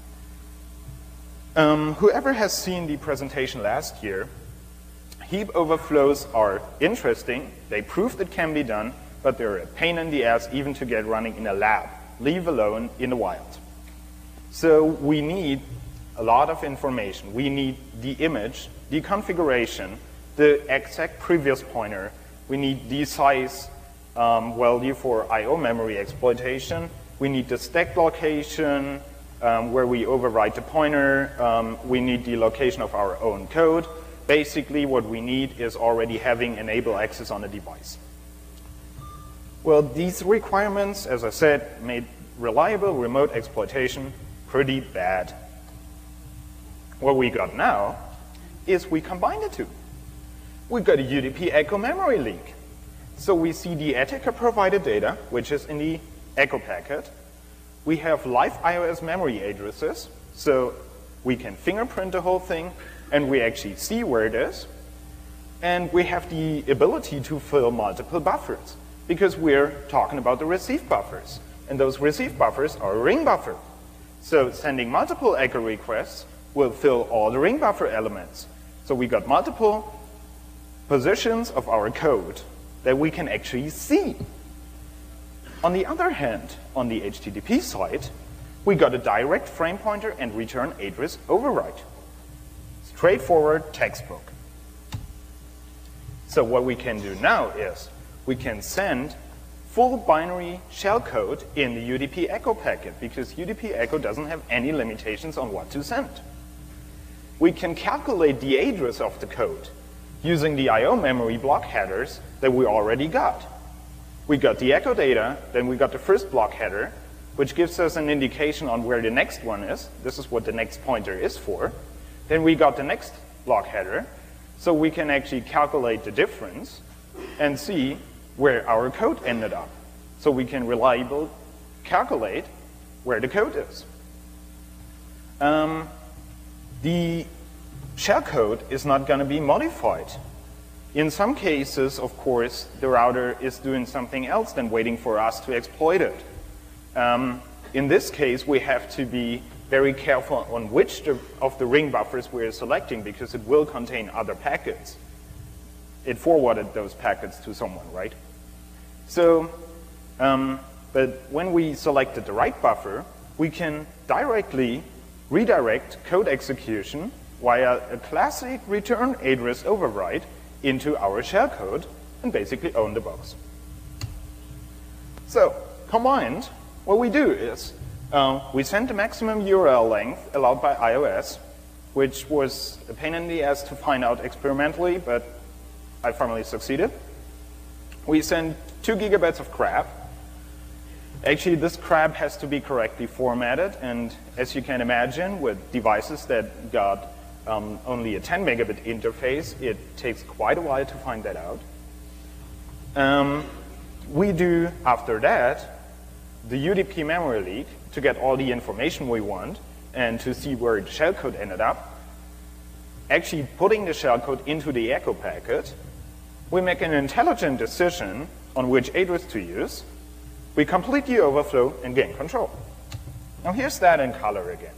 Whoever has seen the presentation last year, heap overflows are interesting. They proved it can be done, but they're a pain in the ass even to get running in a lab, leave alone in the wild. So we need a lot of information. We need the image, the configuration, the exact previous pointer. We need the size value for I/O memory exploitation. We need the stack location, where we overwrite the pointer. We need the location of our own code. Basically, what we need is already having enable access on a device. Well, these requirements, as I said, made reliable remote exploitation pretty bad. What we got now is we combine the two. We got a UDP echo memory leak. So we see the Etica provided data, which is in the echo packet. We have live iOS memory addresses, so we can fingerprint the whole thing, and we actually see where it is. And we have the ability to fill multiple buffers, because we're talking about the receive buffers. And those receive buffers are a ring buffer. So sending multiple echo requests will fill all the ring buffer elements. So we got multiple positions of our code that we can actually see. On the other hand, on the HTTP side, we got a direct frame pointer and return address override. Straightforward textbook. So what we can do now is we can send full binary shellcode in the UDP echo packet, because UDP echo doesn't have any limitations on what to send. We can calculate the address of the code using the I/O memory block headers that we already got. We got the echo data, then we got the first block header, which gives us an indication on where the next one is. This is what the next pointer is for. Then we got the next block header, so we can actually calculate the difference and see where our code ended up. So we can reliably calculate where the code is. The shellcode is not going to be modified. In some cases, of course, the router is doing something else than waiting for us to exploit it. In this case, we have to be very careful on which of the ring buffers we're selecting, because it will contain other packets. It forwarded those packets to someone, right? So, but when we selected the right buffer, we can directly redirect code execution via a classic return address override into our shellcode and basically own the box. So, combined, what we do is we send the maximum URL length allowed by iOS, which was a pain in the ass to find out experimentally, but I finally succeeded. We send 2 gigabytes of crap. Actually, this crap has to be correctly formatted, and as you can imagine, with devices that got only a 10 megabit interface, it takes quite a while to find that out. We do, after that, the UDP memory leak to get all the information we want and to see where the shellcode ended up. Actually putting the shellcode into the echo packet, we make an intelligent decision on which address to use. We complete the overflow and gain control. Now here's that in color again.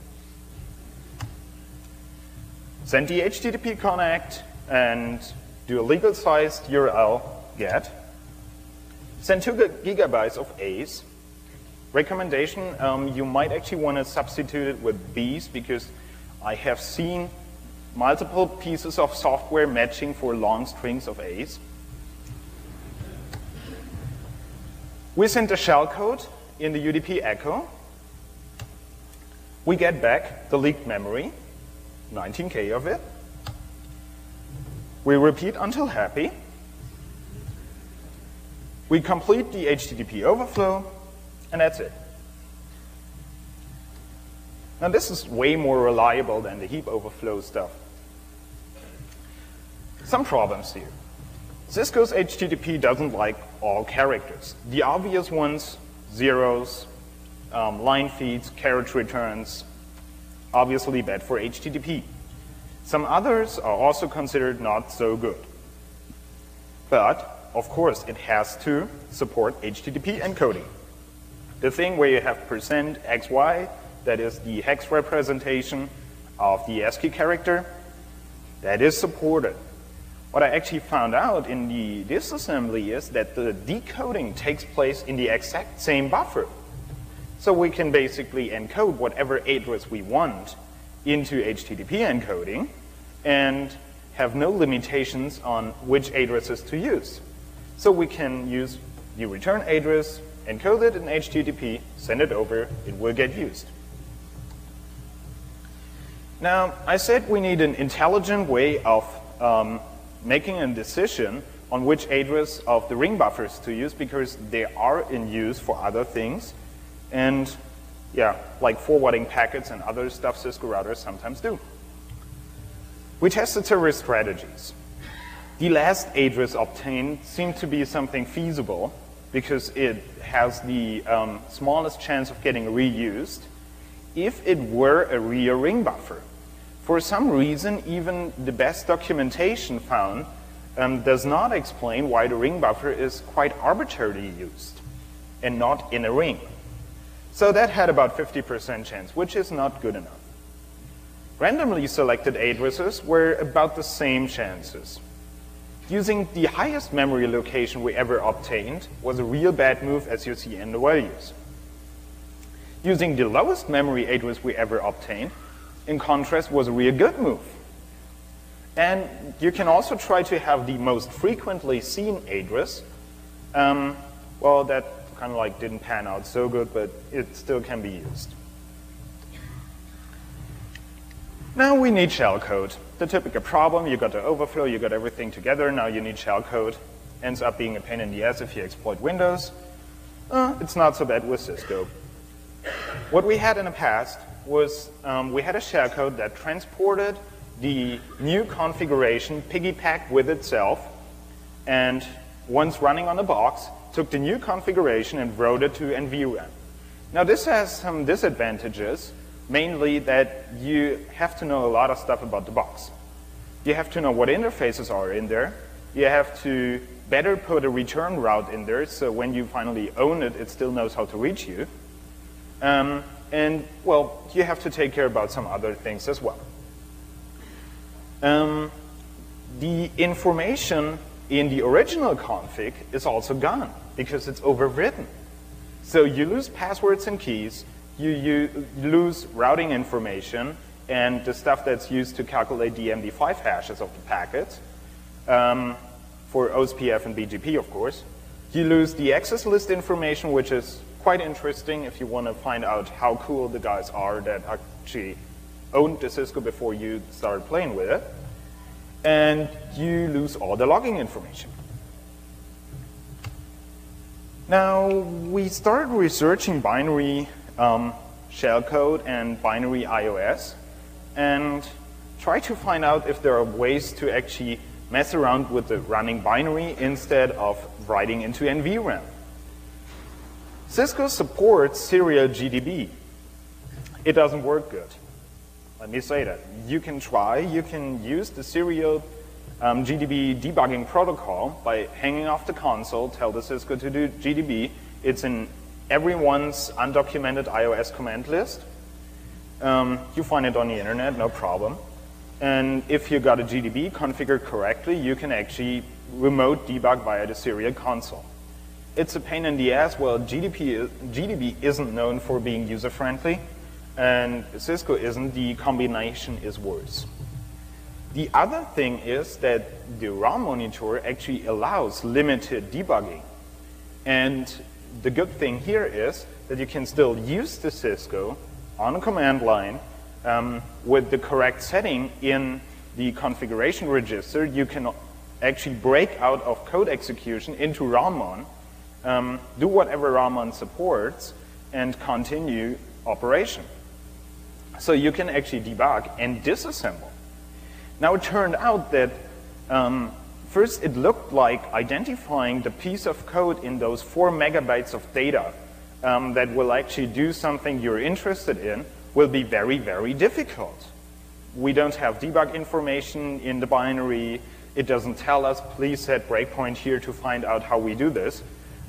Send the HTTP connect and do a legal sized URL get. Send 2 gigabytes of A's. Recommendation, you might actually want to substitute it with B's, because I have seen multiple pieces of software matching for long strings of A's. We send the shellcode in the UDP echo. We get back the leaked memory, 19K of it. We repeat until happy. We complete the HTTP overflow, and that's it. Now this is way more reliable than the heap overflow stuff. Some problems here. Cisco's HTTP doesn't like all characters. The obvious ones, zeros, line feeds, carriage returns, obviously bad for HTTP. Some others are also considered not so good. But, of course, it has to support HTTP encoding. The thing where you have %XY, that is the hex representation of the ASCII character, that is supported. What I actually found out in the disassembly is that the decoding takes place in the exact same buffer. So we can basically encode whatever address we want into HTTP encoding and have no limitations on which addresses to use. So we can use You return address, encode it in HTTP, send it over, it will get used. Now, I said we need an intelligent way of making a decision on which address of the ring buffers to use, because they are in use for other things. And yeah, like forwarding packets and other stuff Cisco routers sometimes do. We tested several strategies. The last address obtained seemed to be something feasible because it has the smallest chance of getting reused if it were a real ring buffer. For some reason, even the best documentation found does not explain why the ring buffer is quite arbitrarily used and not in a ring. So that had about 50% chance, which is not good enough. Randomly selected addresses were about the same chances. Using the highest memory location we ever obtained was a real bad move, as you see in the values. Using the lowest memory address we ever obtained, in contrast, was a real good move. And you can also try to have the most frequently seen address. Well, that kind of like didn't pan out so good, but it still can be used. Now we need shellcode. The typical problem, you got the overflow, you got everything together, now you need shellcode. Ends up being a pain in the ass if you exploit Windows. It's not so bad with Cisco. What we had in the past was we had a shellcode that transported the new configuration piggybacked with itself, and once running on the box, took the new configuration and wrote it to NVRAM. Now this has some disadvantages, mainly that you have to know a lot of stuff about the box. You have to know what interfaces are in there. You have to better put a return route in there, so when you finally own it, it still knows how to reach you. And, well, you have to take care about some other things as well. The information in the original config is also gone because it's overwritten. So you lose passwords and keys, you lose routing information and the stuff that's used to calculate the MD5 hashes of the packets, for OSPF and BGP, of course. You lose the access list information, which is quite interesting if you want to find out how cool the guys are that actually owned the Cisco before you started playing with it. And you lose all the logging information. Now, we started researching binary shellcode and binary iOS and try to find out if there are ways to actually mess around with the running binary instead of writing into NVRAM. Cisco supports serial GDB. It doesn't work good. Let me say that. You can try, you can use the serial GDB debugging protocol by hanging off the console, tell the Cisco to do GDB. It's in everyone's undocumented iOS command list. You find it on the internet, no problem. And if you got a GDB configured correctly, you can actually remote debug via the serial console. It's a pain in the ass. Well, GDB isn't known for being user-friendly, and Cisco isn't. The combination is worse. The other thing is that the ROM monitor actually allows limited debugging. And the good thing here is that you can still use the Cisco on a command line with the correct setting in the configuration register. You can actually break out of code execution into ROMmon, do whatever ROMmon supports, and continue operation. So you can actually debug and disassemble. Now it turned out that first it looked like identifying the piece of code in those 4 megabytes of data that will actually do something you're interested in will be very, very difficult. We don't have debug information in the binary. It doesn't tell us, please set breakpoint here to find out how we do this.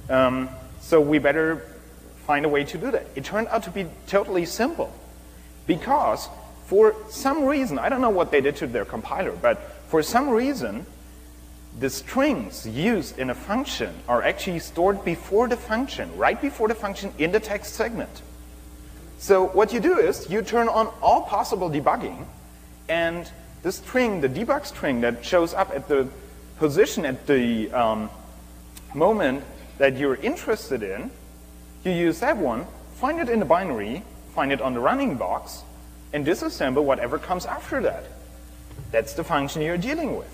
So we better find a way to do that. It turned out to be totally simple because for some reason, I don't know what they did to their compiler, but for some reason, the strings used in a function are actually stored before the function, right before the function in the text segment. So what you do is you turn on all possible debugging, and the string, the debug string that shows up at the position at the moment that you're interested in, you use that one, find it in the binary, find it on the running box, and disassemble whatever comes after that. That's the function you're dealing with.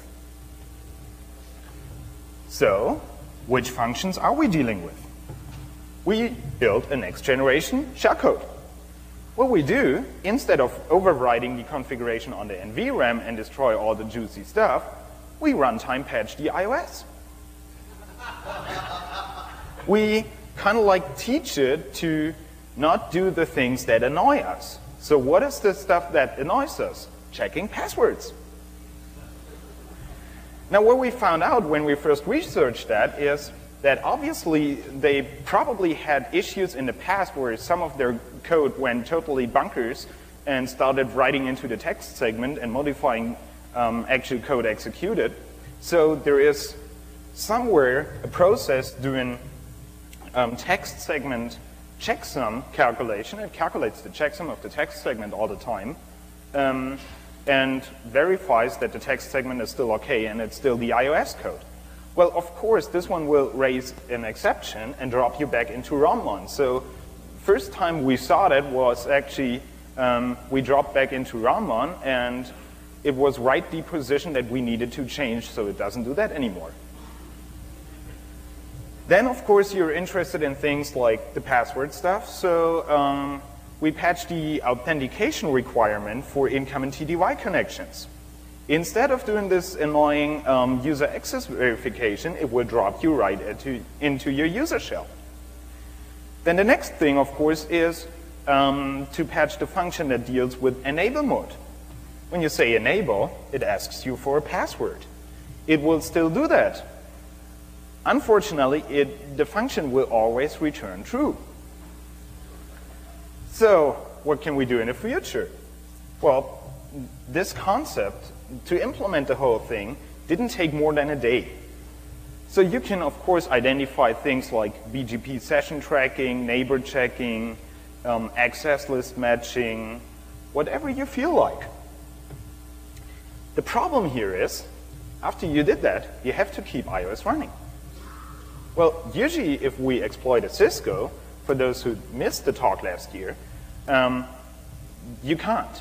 So, which functions are we dealing with? We build a next generation shellcode. What we do, instead of overwriting the configuration on the NVRAM and destroy all the juicy stuff, we runtime patch the iOS. We kind of like teach it to not do the things that annoy us. So what is the stuff that annoys us? Checking passwords. Now what we found out when we first researched that is that obviously they probably had issues in the past where some of their code went totally bonkers and started writing into the text segment and modifying actual code executed. So there is somewhere a process doing text segment checksum calculation. It calculates the checksum of the text segment all the time and verifies that the text segment is still okay and it's still the iOS code. Well, of course, this one will raise an exception and drop you back into ROM1. So first time we saw that was actually we dropped back into ROM1 and it was right the position that we needed to change so it doesn't do that anymore. Then, of course, you're interested in things like the password stuff. So we patched the authentication requirement for incoming TDY connections. Instead of doing this annoying user access verification, it will drop you right into your user shell. Then the next thing, of course, is to patch the function that deals with enable mode. When you say enable, it asks you for a password. It will still do that. Unfortunately, the function will always return true. So what can we do in the future? Well, this concept, to implement the whole thing, didn't take more than a day. So you can, of course, identify things like BGP session tracking, neighbor checking, access list matching, whatever you feel like. The problem here is, after you did that, you have to keep iOS running. Well, usually if we exploit a Cisco, for those who missed the talk last year, you can't.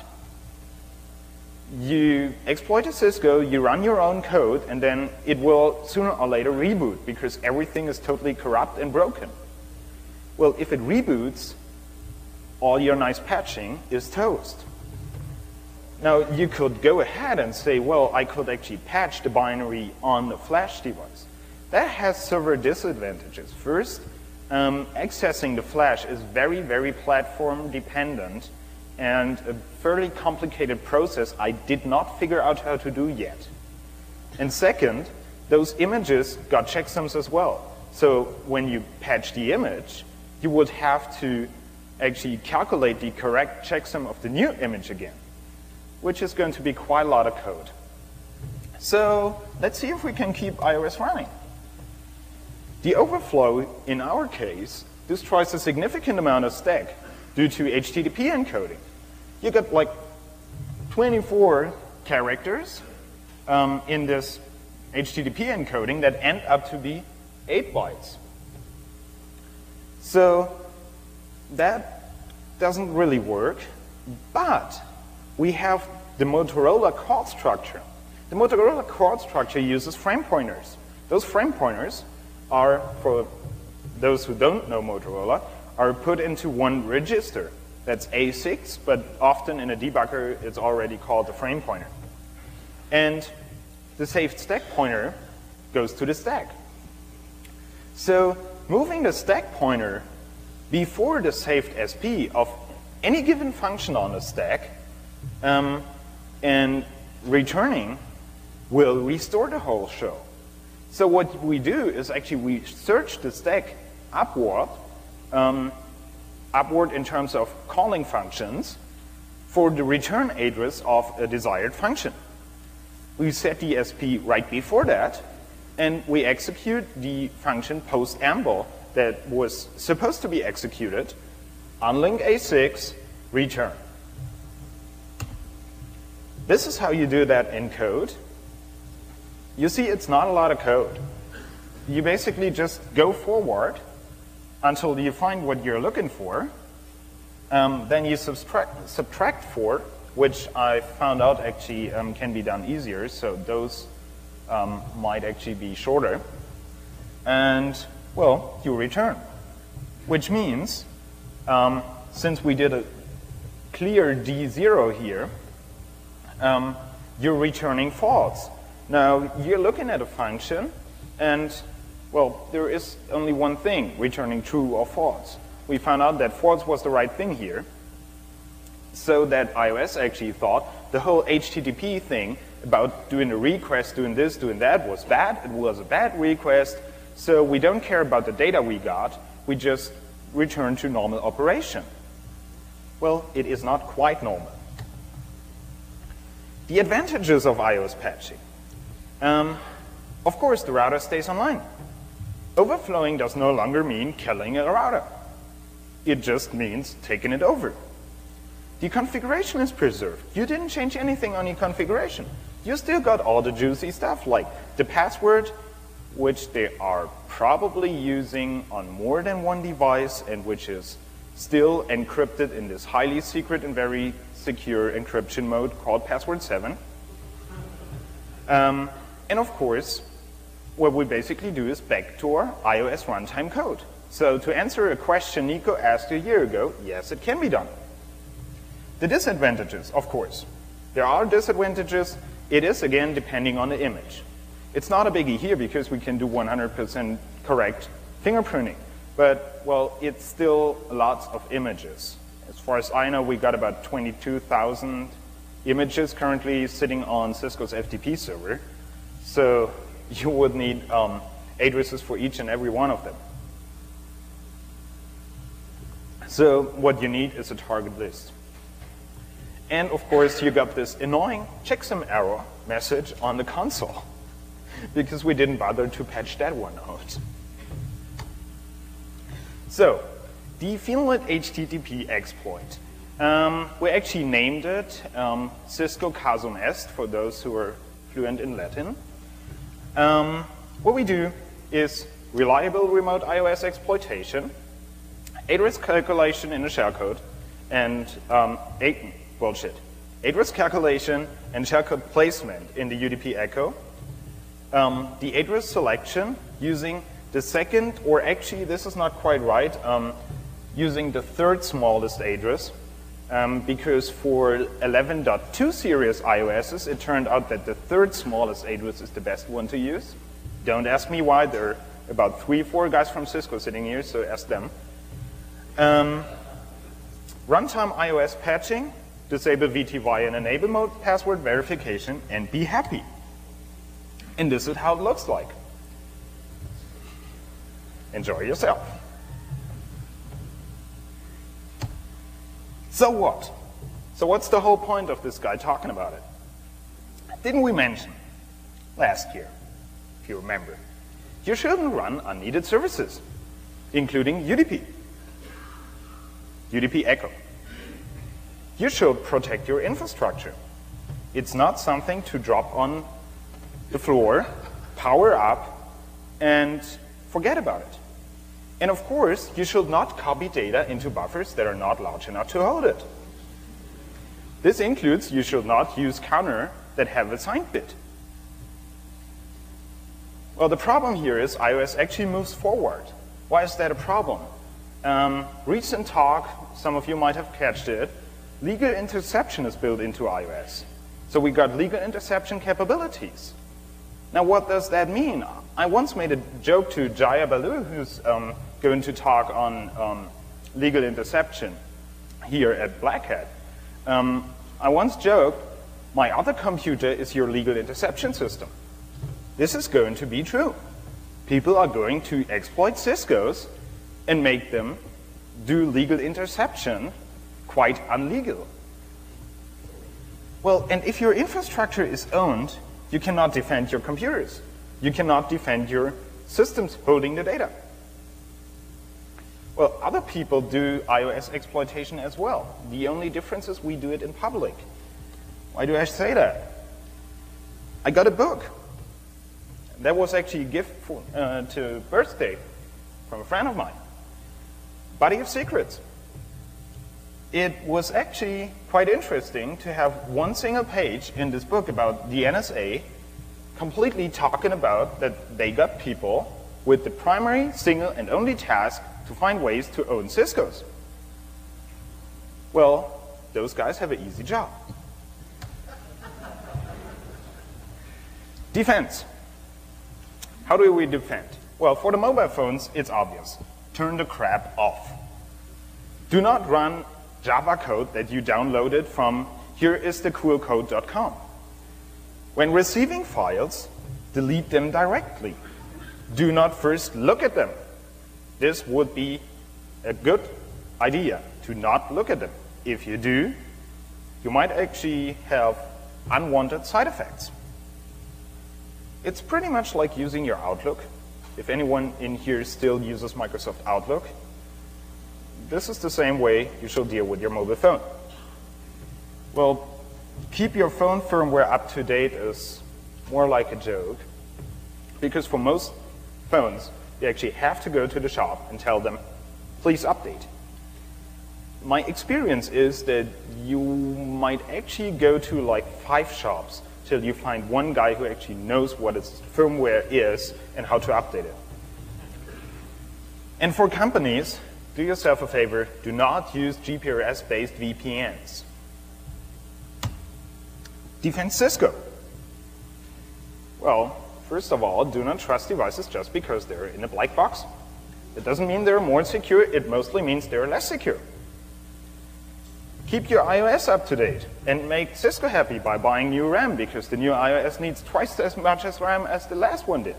You exploit a Cisco, you run your own code, and then it will sooner or later reboot because everything is totally corrupt and broken. Well, if it reboots, all your nice patching is toast. Now, you could go ahead and say, well, I could actually patch the binary on the flash device. That has several disadvantages. First, accessing the flash is very, very platform dependent and a fairly complicated process I did not figure out how to do yet. And second, those images got checksums as well. So when you patch the image, you would have to actually calculate the correct checksum of the new image again, which is going to be quite a lot of code. So let's see if we can keep iOS running. The overflow, in our case, destroys a significant amount of stack due to HTTP encoding. You got like 24 characters in this HTTP encoding that end up to be 8 bytes. So that doesn't really work, but we have the Motorola chord structure. The Motorola chord structure uses frame pointers. Those frame pointers are, for those who don't know Motorola, are put into one register. That's A6, but often in a debugger it's already called the frame pointer. And the saved stack pointer goes to the stack. So moving the stack pointer before the saved SP of any given function on the stack and returning will restore the whole show. So what we do is actually we search the stack upward, upward in terms of calling functions, for the return address of a desired function. We set the SP right before that, and we execute the function post-amble that was supposed to be executed, unlink A6, return. This is how you do that in code. You see, it's not a lot of code. you basically just go forward until you find what you're looking for. Then you subtract 4, which I found out actually can be done easier, so those might actually be shorter. And, well, you return, which means, since we did a clear D0 here, you're returning false. Now, you're looking at a function, and, well, there is only one thing, returning true or false. We found out that false was the right thing here, so that iOS actually thought the whole HTTP thing about doing a request, doing this, doing that was bad. It was a bad request, so we don't care about the data we got. We just return to normal operation. Well, it is not quite normal. The advantages of iOS patching. Of course, the router stays online. Overflowing does no longer mean killing a router. It just means taking it over. The configuration is preserved. You didn't change anything on your configuration. You still got all the juicy stuff, like the password, which they are probably using on more than one device, and which is still encrypted in this highly secret and very secure encryption mode called password 7. And of course, what we basically do is backdoor iOS runtime code. So to answer a question Nico asked a year ago, yes, it can be done. The disadvantages, of course. There are disadvantages. It is, again, depending on the image. It's not a biggie here because we can do 100% correct fingerprinting. But, well, it's still lots of images. As far as I know, we got about 22,000 images currently sitting on Cisco's FTP server. So you would need addresses for each and every one of them. So what you need is a target list. And of course, you got this annoying checksum error message on the console because we didn't bother to patch that one out. So, the Finlet HTTP exploit. We actually named it Cisco Casum Est for those who are fluent in Latin. What we do is reliable remote iOS exploitation, address calculation in a shellcode, and address calculation and shellcode placement in the UDP echo. The address selection using the second, or actually this is not quite right, using the third smallest address, because for 11.2 series iOSs, it turned out that the third smallest address is the best one to use. Don't ask me why. There are about 3-4 guys from Cisco sitting here, so ask them. Runtime iOS patching, disable VTY in enable mode, password verification, and be happy. And this is how it looks like. Enjoy yourself. So what? So what's the whole point of this guy talking about it? Didn't we mention last year, if you remember, you shouldn't run unneeded services, including UDP, UDP Echo. You should protect your infrastructure. It's not something to drop on the floor, power up, and forget about it. And of course, you should not copy data into buffers that are not large enough to hold it. This includes you should not use counter that have a signed bit. Well, the problem here is iOS actually moves forward. Why is that a problem? Recent talk, some of you might have catched it, legal interception is built into iOS. So we got legal interception capabilities. Now, what does that mean? I once made a joke to Jaya Balu, who's going to talk on legal interception here at Black Hat. I once joked, my other computer is your legal interception system. This is going to be true. People are going to exploit Cisco's and make them do legal interception quite unlegal. Well, and if your infrastructure is owned, you cannot defend your computers. You cannot defend your systems holding the data. Well, other people do iOS exploitation as well. The only difference is we do it in public. Why do I say that? I got a book. That was actually a gift for, to birthday from a friend of mine. Buddy of Secrets. It was actually quite interesting to have one single page in this book about the NSA completely talking about that they got people with the primary, single, and only task to find ways to own Cisco's. Well, those guys have an easy job. Defense. How do we defend? Well, for the mobile phones, it's obvious. Turn the crap off. Do not run Java code that you downloaded from hereisthecoolcode.com. When receiving files, delete them directly. Do not first look at them. This would be a good idea to not look at them. If you do, you might actually have unwanted side effects. It's pretty much like using your Outlook. If anyone in here still uses Microsoft Outlook, this is the same way you should deal with your mobile phone. Well, keep your phone firmware up to date is more like a joke, because for most phones, you actually have to go to the shop and tell them, please update. My experience is that you might actually go to like 5 shops till you find one guy who actually knows what its firmware is and how to update it. And for companies, do yourself a favor, do not use GPRS-based VPNs. Defend Cisco. Well, first of all, do not trust devices just because they're in a black box. It doesn't mean they're more secure, it mostly means they're less secure. Keep your iOS up to date and make Cisco happy by buying new RAM, because the new iOS needs twice as much as RAM as the last one did.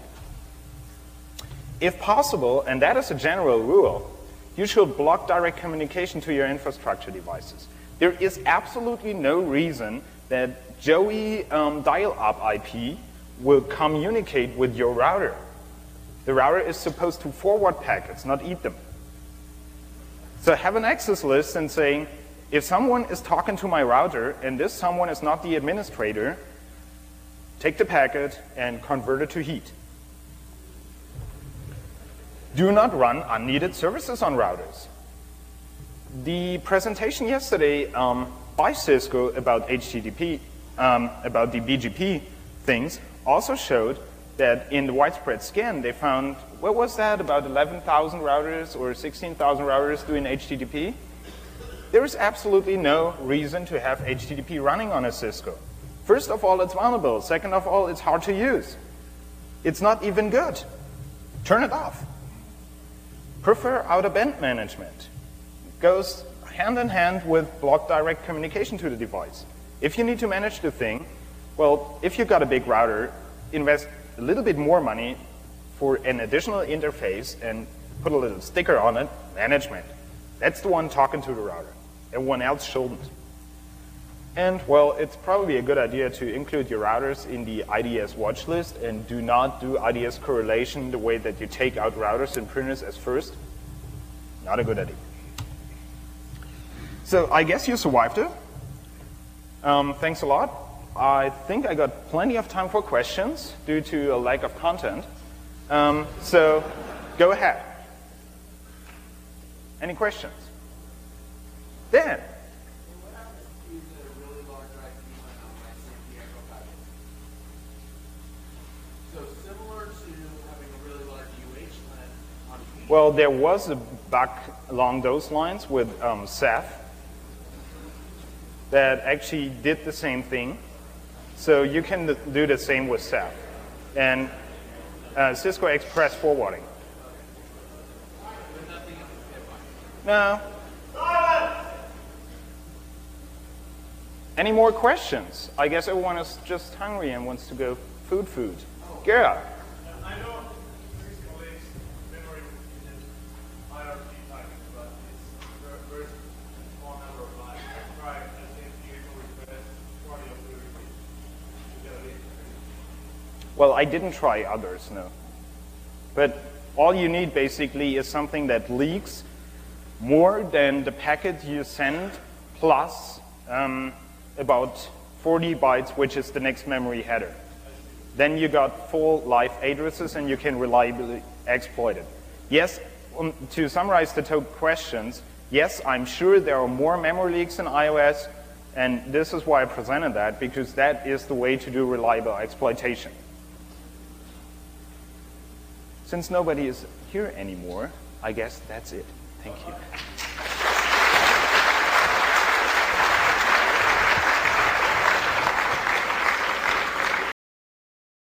If possible, and that is a general rule, you should block direct communication to your infrastructure devices. There is absolutely no reason that Joey dial-up IP will communicate with your router. The router is supposed to forward packets, not eat them. So have an access list and saying, if someone is talking to my router and this someone is not the administrator, take the packet and convert it to heat. Do not run unneeded services on routers. The presentation yesterday by Cisco about HTTP, about the BGP things, also showed that in the widespread scan they found, what was that, about 11,000 routers or 16,000 routers doing HTTP? There is absolutely no reason to have HTTP running on a Cisco. First of all, it's vulnerable. Second of all, it's hard to use. It's not even good. Turn it off. Prefer out-of-band management. It goes hand in hand with block direct communication to the device. If you need to manage the thing, well, if you've got a big router, invest a little bit more money for an additional interface and put a little sticker on it, management. That's the one talking to the router. Everyone else shouldn't. And, well, it's probably a good idea to include your routers in the IDS watch list and do not do IDS correlation the way that you take out routers and printers as first. Not a good idea. So I guess you survived it. Thanks a lot. I think I got plenty of time for questions due to a lack of content. So go ahead. Any questions? Dan. Well, there was a bug along those lines with Ceph that actually did the same thing. So you can do the same with Ceph and Cisco Express forwarding. No. Any more questions? I guess everyone is just hungry and wants to go food. Gerard. I know Cisco is memory in IRC package, but it's very small number of lines. I tried SAP request 20 of the requests to get a list. Well, I didn't try others, no. But all you need basically is something that leaks more than the packet you send plus about 40 bytes, which is the next memory header. then you got full live addresses and you can reliably exploit it. Yes, to summarize the two questions, yes, I'm sure there are more memory leaks in iOS, and this is why I presented that, because that is the way to do reliable exploitation. Since nobody is here anymore, I guess that's it. Thank you.